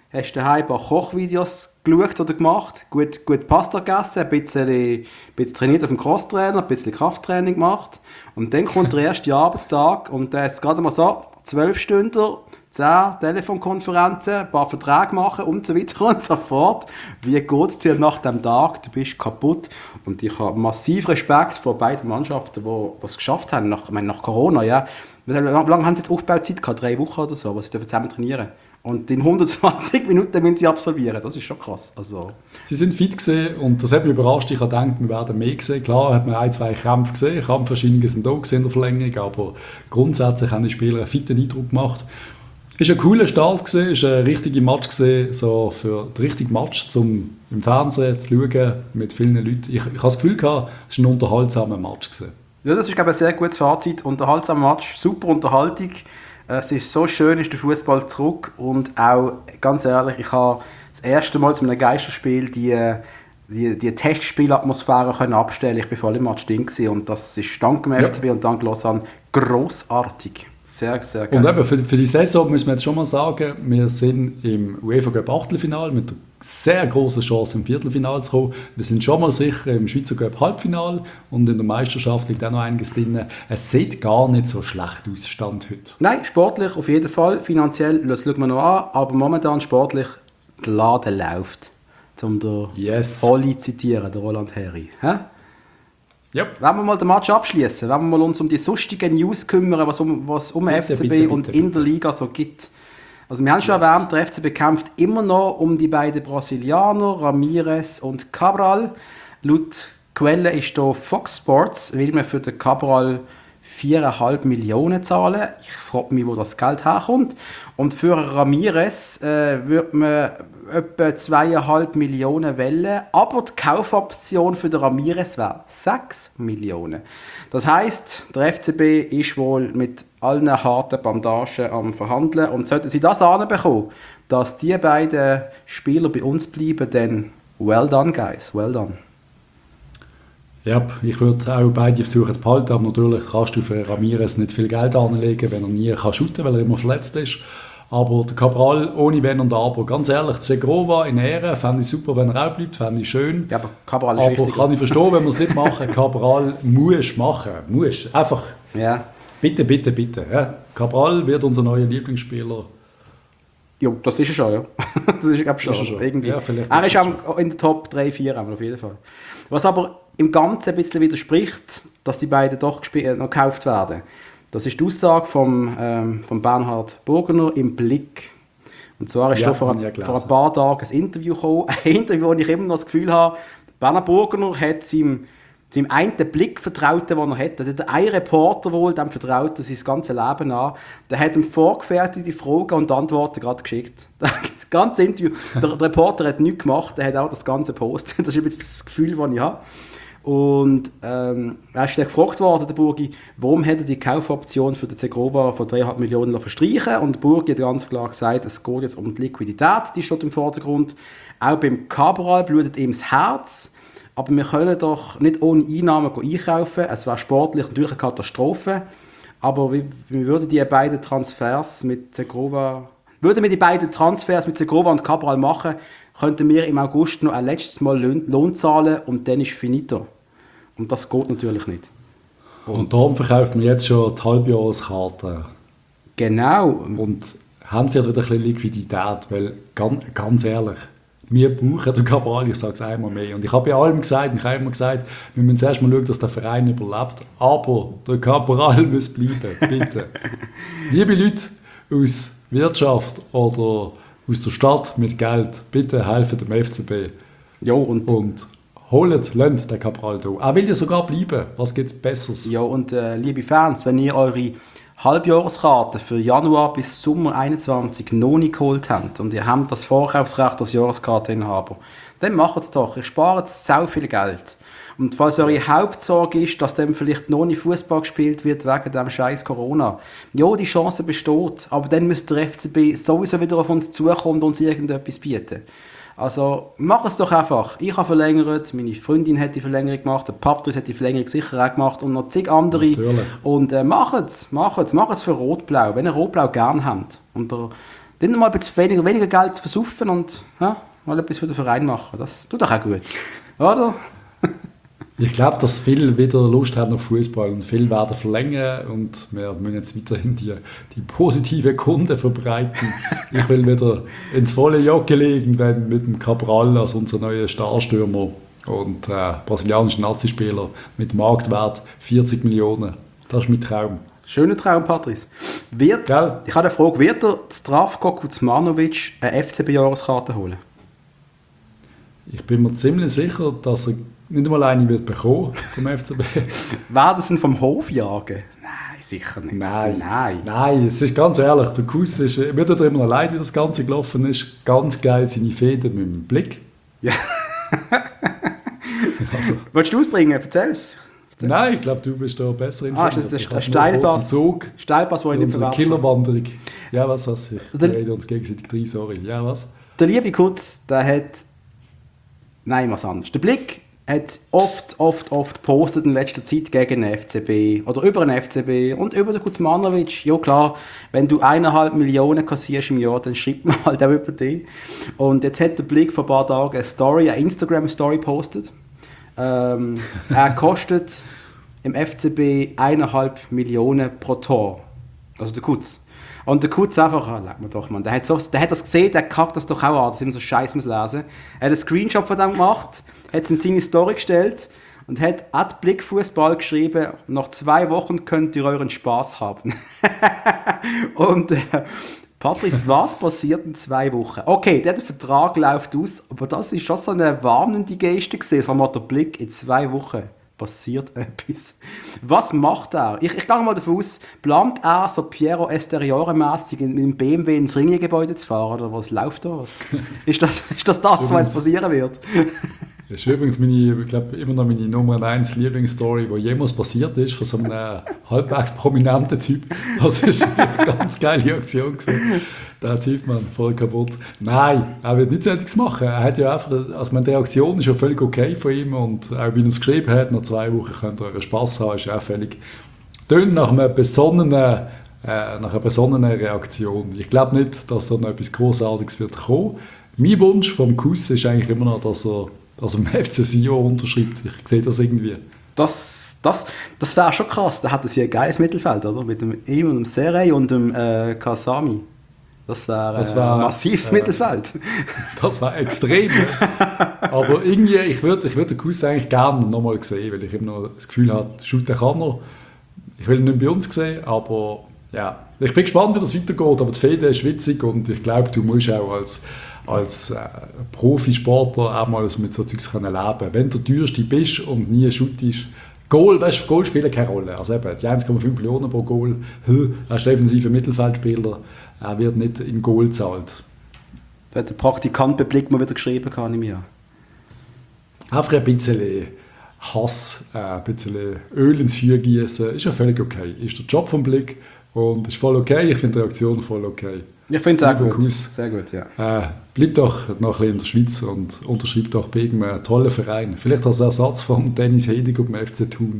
hast du daheim ein paar Kochvideos geschaut oder gemacht, gut Pasta gegessen, ein bisschen trainiert auf dem Crosstrainer, ein bisschen Krafttraining gemacht. Und dann kommt der erste Arbeitstag und da ist gerade mal so 12 Stunden, 10 Telefonkonferenzen, ein paar Verträge machen und so weiter und so fort. Wie geht es dir nach dem Tag? Du bist kaputt. Und ich habe massiv Respekt vor beiden Mannschaften, die es geschafft haben, nach Corona. Ja. Wie lange haben sie jetzt Aufbauzeit gehabt? 3 Wochen oder so, wo sie zusammen trainieren. Und in 120 Minuten müssen sie absolvieren. Das ist schon krass. Also. Sie sind fit gesehen und das hat mich überrascht. Ich habe gedacht, wir werden mehr gesehen. Klar hat man 1, 2 Kämpfe gesehen. Kampfverschiebungen sind da in der Verlängerung, aber grundsätzlich haben die Spieler einen fitten Eindruck gemacht. Es war ein cooler Start gewesen, es war ein richtiger Match gewesen, so für den richtigen Match, um im Fernsehen zu schauen mit vielen Leuten. Ich habe das Gefühl gehabt, es war ein unterhaltsamer Match gewesen. Ja, das ist, glaube ich, ein sehr gutes Fazit. Unterhaltsamer Match, super Unterhaltung. Es ist so schön, ist der Fußball zurück und auch, ganz ehrlich, ich habe das erste Mal zu einem Geisterspiel die Testspielatmosphäre können abstellen. Ich war voll im Match drin und das ist dank dem FCB und dank Lausanne grossartig. Sehr, sehr geil. Und eben, für die Saison müssen wir jetzt schon mal sagen, wir sind im UEFA Cup Achtelfinale mit einer sehr großen Chance im Viertelfinale zu kommen. Wir sind schon mal sicher im Schweizer Cup Halbfinale und in der Meisterschaft liegt auch noch einiges drin. Es sieht gar nicht so schlecht aus, Stand heute. Nein, sportlich auf jeden Fall. Finanziell, das schauen wir noch an, aber momentan sportlich, der Laden läuft. Um den Oli zu zitieren, der Roland Heri. Yep. Wenn wir mal den Match abschließen, wenn wir mal uns um die sonstigen News kümmern, was um FCB und in der Liga so gibt. Also wir haben schon erwähnt, der FCB kämpft immer noch um die beiden Brasilianer, Ramirez und Cabral. Laut Quelle ist hier Fox Sports, will man für den Cabral 4,5 Millionen zahlen. Ich frage mich, wo das Geld herkommt. Und für Ramirez würde man etwa 2,5 Millionen wählen, aber die Kaufoption für den Ramirez wäre 6 Millionen. Das heisst, der FCB ist wohl mit allen harten Bandagen am Verhandeln und sollten sie das anbekommen, dass die beiden Spieler bei uns bleiben, dann well done, guys, well done. Ja, ich würde auch beide versuchen zu behalten, aber natürlich kannst du für Ramirez nicht viel Geld anlegen, wenn er nie shooten kann, weil er immer verletzt ist. Aber der Cabral ohne Wenn und Aber, ganz ehrlich, Segrova in Ehre, fände ich super, wenn er auch bleibt, fände ich schön. Ja, aber Cabral ist aber wichtiger. Kann ich verstehen, wenn wir es nicht machen. Cabral muss machen, muss. Einfach, ja. Bitte, bitte, bitte. Ja. Cabral wird unser neuer Lieblingsspieler. Ja, das ist er schon, ja. Das ist, glaube ich, schon. Irgendwie. Ja, er ist auch in der Top 3, 4 auf jeden Fall. Was aber im Ganzen ein bisschen widerspricht, dass die beiden doch noch gekauft werden. Das ist die Aussage von Bernhard Burgener im Blick. Und zwar ist vor ein paar Tagen ein Interview gekommen. Ein Interview, wo ich immer noch das Gefühl habe, Bernhard Burgener hat seinem einen Blick vertraut, den er hat. Der ein Reporter wohl, dem vertraut sein ganzes Leben an. Der hat ihm vorgefertigte Fragen und Antworten gerade geschickt. Das ganze Interview. Der Reporter hat nichts gemacht, der hat auch das ganze Post. Das ist ein bisschen das Gefühl, das ich habe. Und er ist gefragt worden, der Burgi, warum hat er die Kaufoption für den Segrova von 3,5 Millionen verstreichen. Und der Burgi hat ganz klar gesagt, es geht jetzt um die Liquidität, die steht im Vordergrund. Auch beim Cabral blutet ihm das Herz. Aber wir können doch nicht ohne Einnahmen einkaufen. Es wäre sportlich natürlich eine Katastrophe. Aber wir würden die beiden Transfers mit Segrova und Cabral machen, könnten wir im August noch ein letztes Mal Lohn zahlen und dann ist finito. Und das geht natürlich nicht. Und darum verkaufen wir jetzt schon die Halbjahreskarte. Genau. Und haben wieder ein bisschen Liquidität, weil ganz ehrlich, wir brauchen den Cabral, ich sage es einmal mehr. Und ich habe bei allem gesagt, ich habe immer gesagt, wir müssen zuerst mal schauen, dass der Verein überlebt. Aber der Cabral muss bleiben, bitte. Liebe Leute aus Wirtschaft oder aus der Stadt mit Geld, bitte helfen dem FCB. Ja, und lasst den Cabral da. Er will ja sogar bleiben. Was gibt es Besseres? Ja, und liebe Fans, wenn ihr eure Halbjahreskarte für Januar bis Sommer 21 noch nicht geholt habt und ihr habt das Vorkaufsrecht als Jahreskarteninhaber, dann macht es doch. Ihr spart sau viel Geld. Und falls eure Hauptsorge ist, dass dann vielleicht noch nicht Fußball gespielt wird wegen dem scheiß Corona, ja, die Chance besteht, aber dann müsste der FCB sowieso wieder auf uns zukommen und uns irgendetwas bieten. Also, mach es doch einfach. Ich habe verlängert, meine Freundin hat die Verlängerung gemacht, der Patrice hat die Verlängerung sicher auch gemacht und noch zig andere. Natürlich. Und macht es für Rot-Blau, wenn ihr Rot-Blau gerne habt. Und der Dann mal ein bisschen weniger Geld versaufen und mal etwas für den Verein machen. Das tut doch auch gut. Oder? Ich glaube, dass viele wieder Lust haben auf Fußball und viele werden verlängern und wir müssen jetzt weiterhin die positive Kunde verbreiten. Ich will wieder ins volle Jocke legen, wenn mit dem Cabral als unser neuer Starstürmer und brasilianischer Nazispieler mit Marktwert 40 Millionen. Das ist mein Traum. Schöner Traum, Patrice. Ich habe eine Frage, wird der Zdravko Kuzmanovic eine FCB-Jahreskarte holen? Ich bin mir ziemlich sicher, dass er nicht einmal eine wird bekommen vom FCB. Werden sie ihn vom Hof jagen? Nein, sicher nicht. Nein, es ist ganz ehrlich, der Kuss ist, mir tut immer noch leid, wie das Ganze gelaufen ist. Ganz geil seine Fäden mit dem Blick. Ja. Willst du ausbringen? Erzähl es. Nein, ich glaube, du bist da besser informiert. Das ist ein Steilpass, den ich nicht verwerfe. Killerwanderung. Ja, was? Ich rede uns gegenseitig rein, sorry. Ja, was? Der liebe Kutz, der hat... Nein, was anderes. Der Blick hat oft gepostet in letzter Zeit gegen den FCB oder über den FCB und über den Kuzmanovic. Ja klar, wenn du 1,5 Millionen kassierst im Jahr, dann schreibt man halt auch über dich. Und jetzt hat der Blick vor ein paar Tagen eine Instagram-Story gepostet. Er kostet im FCB 1,5 Millionen pro Tor. Also der Kutz. Und der Kutz einfach, leg mir doch, man. Der hat das gesehen, der kackt das doch auch an, dass immer so Scheiß muss lesen. Er hat einen Screenshot von dem gemacht, hat es in seine Story gestellt und hat @Blickfußball geschrieben, nach 2 Wochen könnt ihr euren Spaß haben. Und Patrice, was passiert in 2 Wochen? Okay, der Vertrag läuft aus, aber das ist schon so eine warnende Geste gewesen, so mal der Blick, in 2 Wochen passiert etwas. Was macht er? Ich gehe mal davon aus, plant er so Piero Esteriore-mässig mit dem BMW ins Ringier-Gebäude zu fahren, oder was läuft da? Ist das, was jetzt passieren wird? Das ist übrigens ich glaube, immer noch meine Nummer 1 Lieblingsstory, die jemals passiert ist, von so einem halbwegs prominenten Typ. Das ist eine ganz geile Aktion gewesen. Der Typ, man, voll kaputt. Nein, er wird nichts anderes machen. Er hat ja einfach, also die Reaktion ist ja völlig okay von ihm und auch wie er es geschrieben hat, nach 2 Wochen könnt ihr euren Spass haben, ist auch völlig tönt nach einer besonnenen Reaktion. Ich glaube nicht, dass da noch etwas Großartiges wird kommen. Mein Wunsch vom Kuss ist eigentlich immer noch, dass er im FC Sion unterschreibt. Ich sehe das irgendwie. Das wäre schon krass. Da hat es hier ein geiles Mittelfeld, oder? Mit ihm und dem Serey und dem Kasami. Das wäre ein massives Mittelfeld. Das war extrem. Aber irgendwie, ich würde den Kuss eigentlich gerne nochmal sehen, weil ich immer noch das Gefühl habe, shooten kann er. Ich will ihn nicht bei uns sehen, aber ja. Ich bin gespannt, wie das weitergeht. Aber die Fede ist witzig und ich glaube, du musst auch als Profisportler auch mal mit so Zeugs leben können. Wenn du der Teuerste bist und nie shootest, Goal spielen keine Rolle. Also eben, die 1,5 Millionen pro Goal, er ist defensiver Mittelfeldspieler, er wird nicht in Goal gezahlt. Da hat der Praktikant bei Blick mal wieder geschrieben, kann ich mir. Einfach ein bisschen Hass, ein bisschen Öl ins Feuer gießen, ist ja völlig okay. Ist der Job vom Blick und ist voll okay. Ich finde die Reaktion voll okay. Ich finde es sehr gut. Sehr gut, ja. Bleib doch noch ein bisschen in der Schweiz und unterschreib doch bei irgendeinem tollen Verein. Vielleicht als Ersatz von Dennis Hedig und dem FC Thun.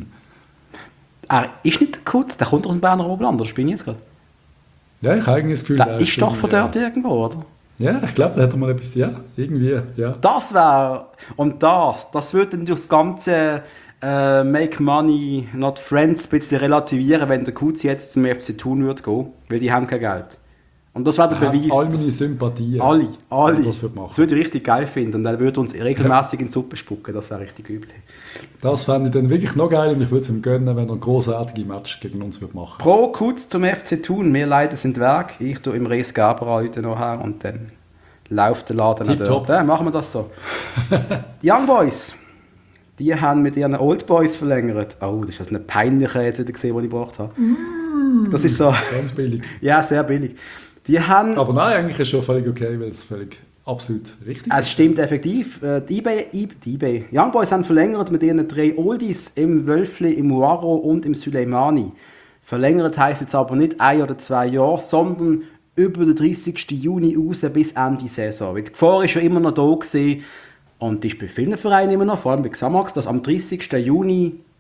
Er ist nicht kurz, der kommt aus dem Berner Oberland, oder bin ich jetzt gerade? Ja, ich habe eigentlich das Gefühl, der ist doch von dort irgendwo, oder? Ja, ich glaube, da hat er mal etwas, ja, irgendwie, ja. Das wäre, und das würde dann durch das ganze Make Money, Not Friends ein bisschen relativieren, wenn der Kutz jetzt zum FC Thun würde gehen, weil die haben kein Geld. Und das wäre der Beweis. All meine Sympathien. Alle. Das würde ich richtig geil finden. Und er würde uns regelmäßig in die Suppe spucken. Das wäre richtig übel. Das fände ich dann wirklich noch geil und ich würde es ihm gönnen, wenn er ein großartiges Match gegen uns würde machen. Pro Kutz zum FC Thun. Wir leider sind Werk. Ich tue im Res Gaber heute nachher und dann läuft der Laden auch dort. Ja, machen wir das so. Die Young Boys, die haben mit ihren Old Boys verlängert. Oh, das ist das eine peinliche jetzt wieder gesehen, die ich gebracht habe. Das ist so. Ganz billig. Ja, sehr billig. Die haben, aber nein, eigentlich ist es schon völlig okay, weil es völlig absolut richtig ist. Es stimmt effektiv. Die eBay Young Boys haben verlängert mit ihren 3 Oldies im Wölfli, im Waro und im Suleimani. Verlängert heisst jetzt aber nicht 1 oder 2 Jahre, sondern über den 30. Juni raus bis Ende Saison. Weil die Gefahr ist schon immer noch da gewesen, und die ist bei vielen Vereinen immer noch, vor allem bei Xamax, dass am 30. Juni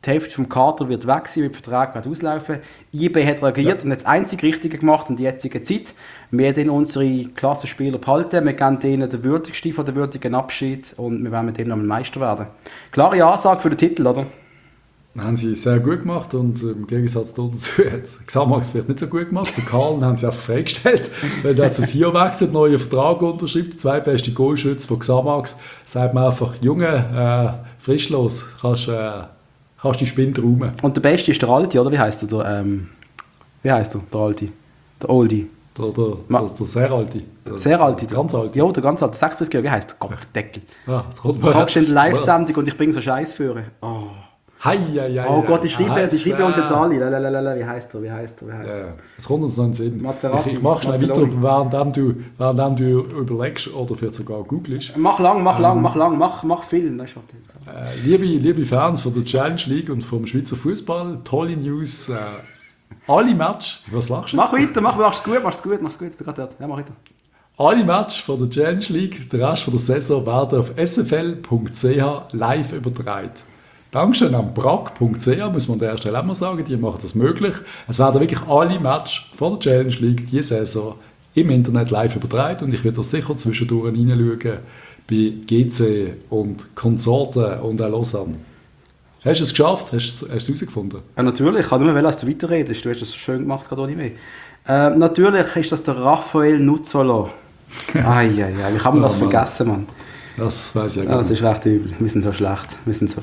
die Hälfte vom Kader wird weg sein, weil der Vertrag wird auslaufen. IB hat reagiert und hat das einzig Richtige gemacht in der jetzigen Zeit. Wir werden unsere Klassenspieler behalten, wir geben denen den würdigsten von den würdigen Abschied und wir werden mit denen am Meister werden. Klare Ansage für den Titel, oder? Haben sie sehr gut gemacht und im Gegensatz dazu hat Xamax vielleicht nicht so gut gemacht. Den Karl haben sie einfach freigestellt, weil der zu Sion wechselt, neuen Vertrag unterschreibt, der zweitbeste Goalschütze von Xamax. Sagt man einfach, Junge, frisch los, kannst die Spinde räumen. Und der Beste ist der Alti, oder? Wie heisst er? Wie heisst er, der Alti? Der Oldie? Der sehr Alte. Sehr Alte? Der ganz Alte. Ja, der ganz Alte, 36 wie heisst der? Kopfdeckel. Ja, das kommt Du fragst in der Live-Sendung und ich bringe so Scheiß führen. Oh. Oh Gott, die schreiben uns jetzt alle. Wie heisst er? Ja, es kommt uns noch in den Sinn. Maserati. Ich mache schnell weiter, während du überlegst oder vielleicht sogar googelst. Mach viel. Liebe Fans von der Challenge League und vom Schweizer Fußball, tolle News. Alle Matches, was lachst du jetzt? Mach's gut. Ich bin gerade dort. Ja, mach weiter. Alle Matches von der Challenge League, der Rest von der Saison, werden auf sfl.ch live übertragen. Dankeschön an brack.ch, muss man an der Stelle auch mal sagen, die machen das möglich. Es werden wirklich alle Matches von der Challenge League diese Saison im Internet live übertragen und ich werde das sicher zwischendurch reinschauen bei GC und Konsorten und auch Lausanne. Hast du es geschafft? Hast du es herausgefunden? Ja, natürlich. Ich kann nicht mehr, als du weiterredest. Du hast das schön gemacht, gerade ohne mich. Natürlich ist das der Raphael Nuzzolo. Wie kann man das vergessen, Mann? Das weiß ich ja gar nicht. Das ist recht übel. Wir sind so schlecht.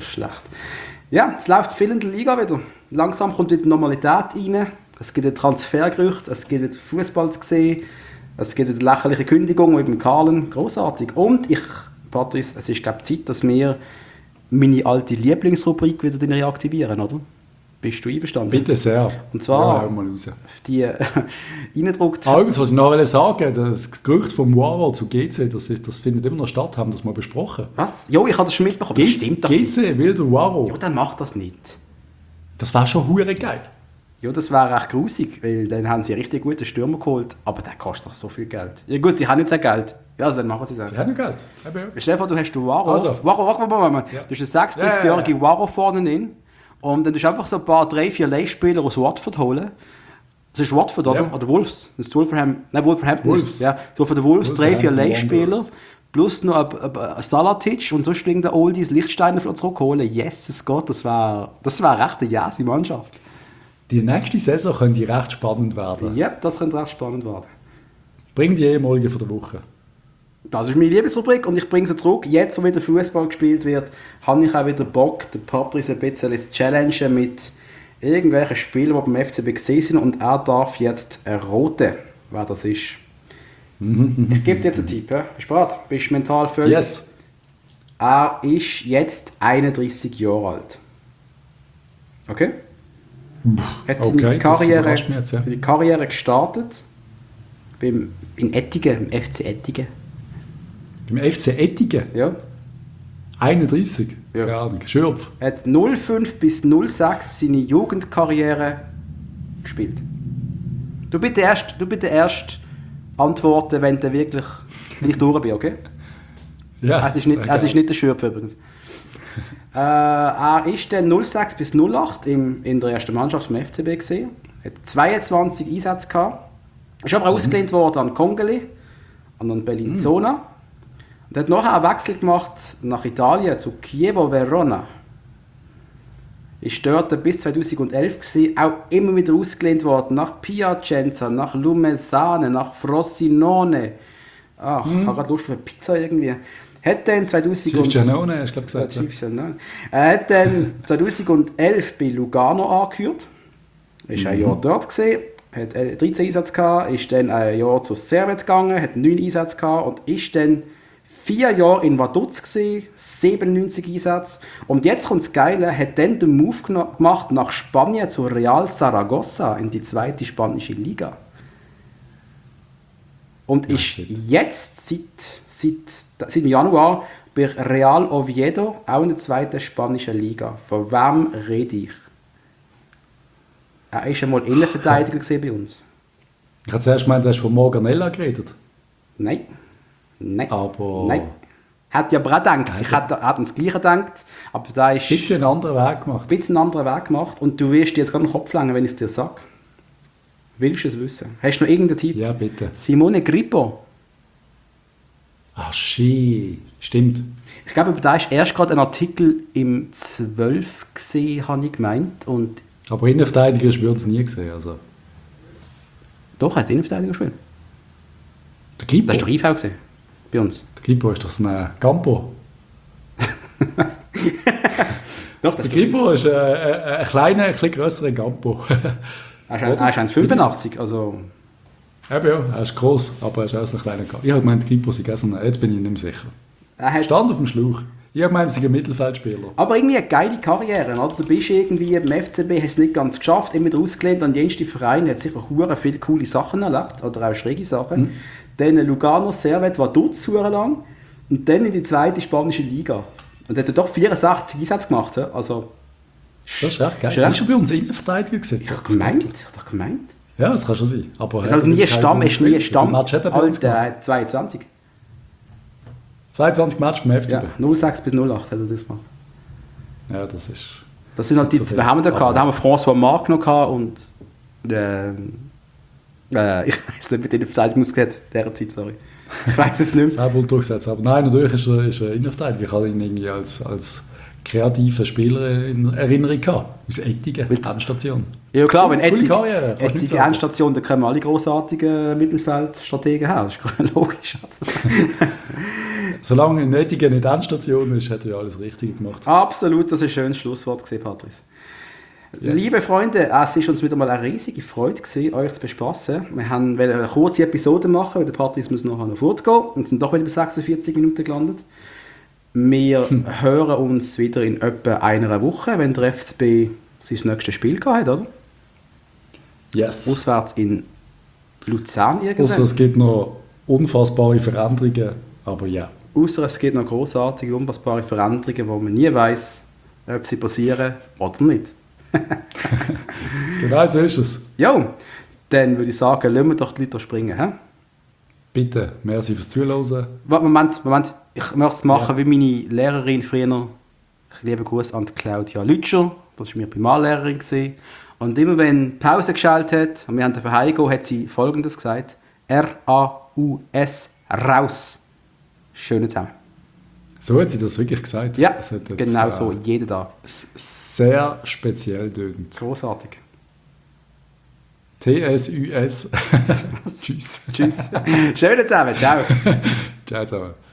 Ja, es läuft viel in der Liga wieder. Langsam kommt wieder Normalität rein. Es gibt ein Transfergerücht, es gibt wieder Fußball zu sehen. Es gibt wieder lächerliche Kündigungen mit dem Karlen. Grossartig. Und Patrice, es ist glaube ich Zeit, dass wir meine alte Lieblingsrubrik wieder reaktivieren, oder? Bist du einverstanden? Bitte sehr. Und zwar ja, mal raus. Die reingedruckt. Übrigens, was ich noch sagen wollte, das Gerücht vom Waro zu GC, das findet immer noch statt, haben das mal besprochen. Was? Jo, ich habe das schon mitbekommen. Das stimmt doch nicht. GC will der Waro. Ja, dann macht das nicht. Das wäre schon hure geil. Ja, das wäre echt grusig, weil dann haben sie einen richtig guten Stürmer geholt, aber der kostet doch so viel Geld. Ja gut, sie haben nicht so Geld. Ja, also dann machen sie es. Sie haben ja Geld. Stell dir vor, du hast den Waro. Also. Waro. Du hast einen 36-jährigen Waro vorne drin. Und dann tust du einfach so ein paar 3-4 Leihspieler aus Watford holen. Das ist Watford, oder? Oder Wolves. Das ist Wolverhampton. Wolves. Ja, so von den Wolves 3-4 Leihspieler. Plus noch ein Salatic und sonst wegen der Oldies Lichtsteiner zurückholen. Jesus Gott, das wär recht eine jäse Mannschaft. Die nächste Saison könnte recht spannend werden. Ja, das könnte recht spannend werden. Bring die ehemalige von der Woche. Das ist meine Lieblingsrubrik und ich bringe sie zurück. Jetzt, wo wieder Fußball gespielt wird, habe ich auch wieder Bock, den Patrice ein bisschen zu challengen mit irgendwelchen Spielern, die beim FCB gesehen sind und er darf jetzt erraten, wer das ist. Ich gebe dir jetzt einen Tipp. Ja? Bist du bereit? Bist du mental völlig? Yes. Er ist jetzt 31 Jahre alt. Okay? Hat seine Karriere gestartet in Ettigen, im FC Ettigen. Beim FC Ettigen? Ja. 31? Ja. Keine Ahnung. Schürpf. Er hat 05 bis 06 seine Jugendkarriere gespielt. Du bitte erst antworten, wenn ich durch bin, okay? Ja. Es ist nicht der Schürpf übrigens. Er ist dann 06 bis 08 in der ersten Mannschaft vom FCB gesehen. Hat 22 Einsätze gehabt. Ist aber ausgelehnt worden an Congoli, an Bellinzona. Und hat nachher einen Wechsel gemacht nach Italien zu Chievo Verona. Ist dort bis 2011 gewesen, auch immer wieder ausgelehnt worden nach Piacenza, nach Lumesane, nach Frosinone. Ich habe gerade Lust auf eine Pizza irgendwie. Hat dann 2011 hast du gesagt. Hat dann 2011 bei Lugano angehört. Ist ein Jahr dort gewesen. Hat 13 Einsätze gehabt, ist dann ein Jahr zu Servet gegangen, hat 9 Einsätze gehabt und ist dann 4 Jahre in Vaduz gewesen, 97 Einsätze. Und jetzt kommt das Geile, hat dann den Move gemacht nach Spanien zu Real Zaragoza in die 2. spanische Liga. Und ist jetzt seit Januar bei Real Oviedo, auch in der 2. spanischen Liga. Von wem rede ich? Er war einmal Innenverteidiger bei uns. Ich habe zuerst gemeint, du hast von Morganella geredet. Nein. Aber... Nein. Hätte ich aber auch gedacht. Ich hätte das Gleiche gedacht, aber da ist ein bisschen einen anderen Weg gemacht. ein bisschen einen anderen Weg gemacht und du wirst dir jetzt gerade den Kopf langen, wenn ich es dir sage. Willst du es wissen? Hast du noch irgendeinen Tipp? Ja, bitte. Simone Grippo. Ach, shit. Stimmt. Ich glaube, da ist erst gerade ein Artikel im 12 gesehen, habe ich gemeint. Und Aber Innenverteidiger hast du bei uns nie gesehen. Also. doch, er hat Innenverteidiger gespielt. Der Kipo. Das hast du doch IV gesehen. Bei uns. Der Kipo ist doch so ein Campo. Was? Doch, Der Kipo ist ein kleiner, ein bisschen grösserer Campo. Er ist 1,85, also... Eben ja, er ist gross, aber er ist auch so ein kleiner Campo. Ich habe gemeint, der Kipo sei auch so ein... Jetzt bin ich nicht mehr sicher. Er hat, Stand auf dem Schlauch. Ich habe gemeint, er sei ein Mittelfeldspieler. aber irgendwie eine geile Karriere, oder? Du bist irgendwie im FCB, hast es nicht ganz geschafft, immer wieder ausgelehnt an jenste Vereine, hat sicher hure viele coole Sachen erlebt, oder auch schräge Sachen. Dann Lugano Servet war dort zu lang und dann in die zweite spanische Liga. Und er hat doch 64 Einsätze gemacht, also... Das ist echt geil. Ist recht- Ist er bei uns Innenverteidiger gewesen? Ich habe doch gemeint. Ja, das kann schon sein. Aber Er hat nie Stamm, ist nie Stamm. Match hat er bei uns gemacht? Alter, 22. 22 Matches beim FCB. Ja, 06 bis 08 hat er das gemacht. Ja, das ist... Das sind halt die, So wir haben da viel. gehabt, da haben wir François Marc noch gehabt und ich weiß nicht, mit den Verteidigungsgesetz dieser Zeit, sorry. Ich weiß es nicht mehr. Selber durchgesetzt. Aber nein, natürlich ist er Innenverteidiger. Ich hatte ihn irgendwie als kreativen Spieler in Erinnerung gehabt. Aus Ettingen, Endstation. Ja klar, wenn Coole Karriere, kannst du nicht Ettige sagen. Endstation, da können wir alle grossartigen Mittelfeldstrategen haben. Das ist logisch. Solange in Ettingen nicht Endstation ist, hat er ja alles richtig gemacht. Absolut, das ist ein schönes Schlusswort gewesen, Patrice. Yes. Liebe Freunde, es war uns wieder mal eine riesige Freude gewesen, euch zu bespassen. Wir wollten eine kurze Episode machen, weil der Patrice muss nachher noch fortgehen und sind doch wieder bei 46 Minuten gelandet. Wir hören uns wieder in etwa einer Woche, wenn der FCB sein nächstes Spiel gehabt hat, oder? Yes. Auswärts in Luzern Ausser irgendwann. es gibt noch unfassbare Veränderungen, aber ja. Ausser es gibt noch grossartige, unpassbare Veränderungen, wo man nie weiss, ob sie passieren oder nicht. Genau so ist es. Jo, dann würde ich sagen, lassen wir doch die Leute springen. He? Bitte, merci fürs Zuhören. Moment. Ich möchte es machen wie meine Lehrerin früher. Liebe Gruß an Claudia Lütscher. Das war meine Primarlehrerin. Und immer wenn Pause geschaltet hat und wir haben heimgehen, hat sie Folgendes gesagt. R-A-U-S, raus. Schönen zusammen. So hat sie das wirklich gesagt. Ja, Das hat jetzt, genau so, jeden Tag. Sehr speziell tönt. Großartig. TSUS. Tschüss. Tschüss. Schönen zusammen. Ciao. Ciao zusammen.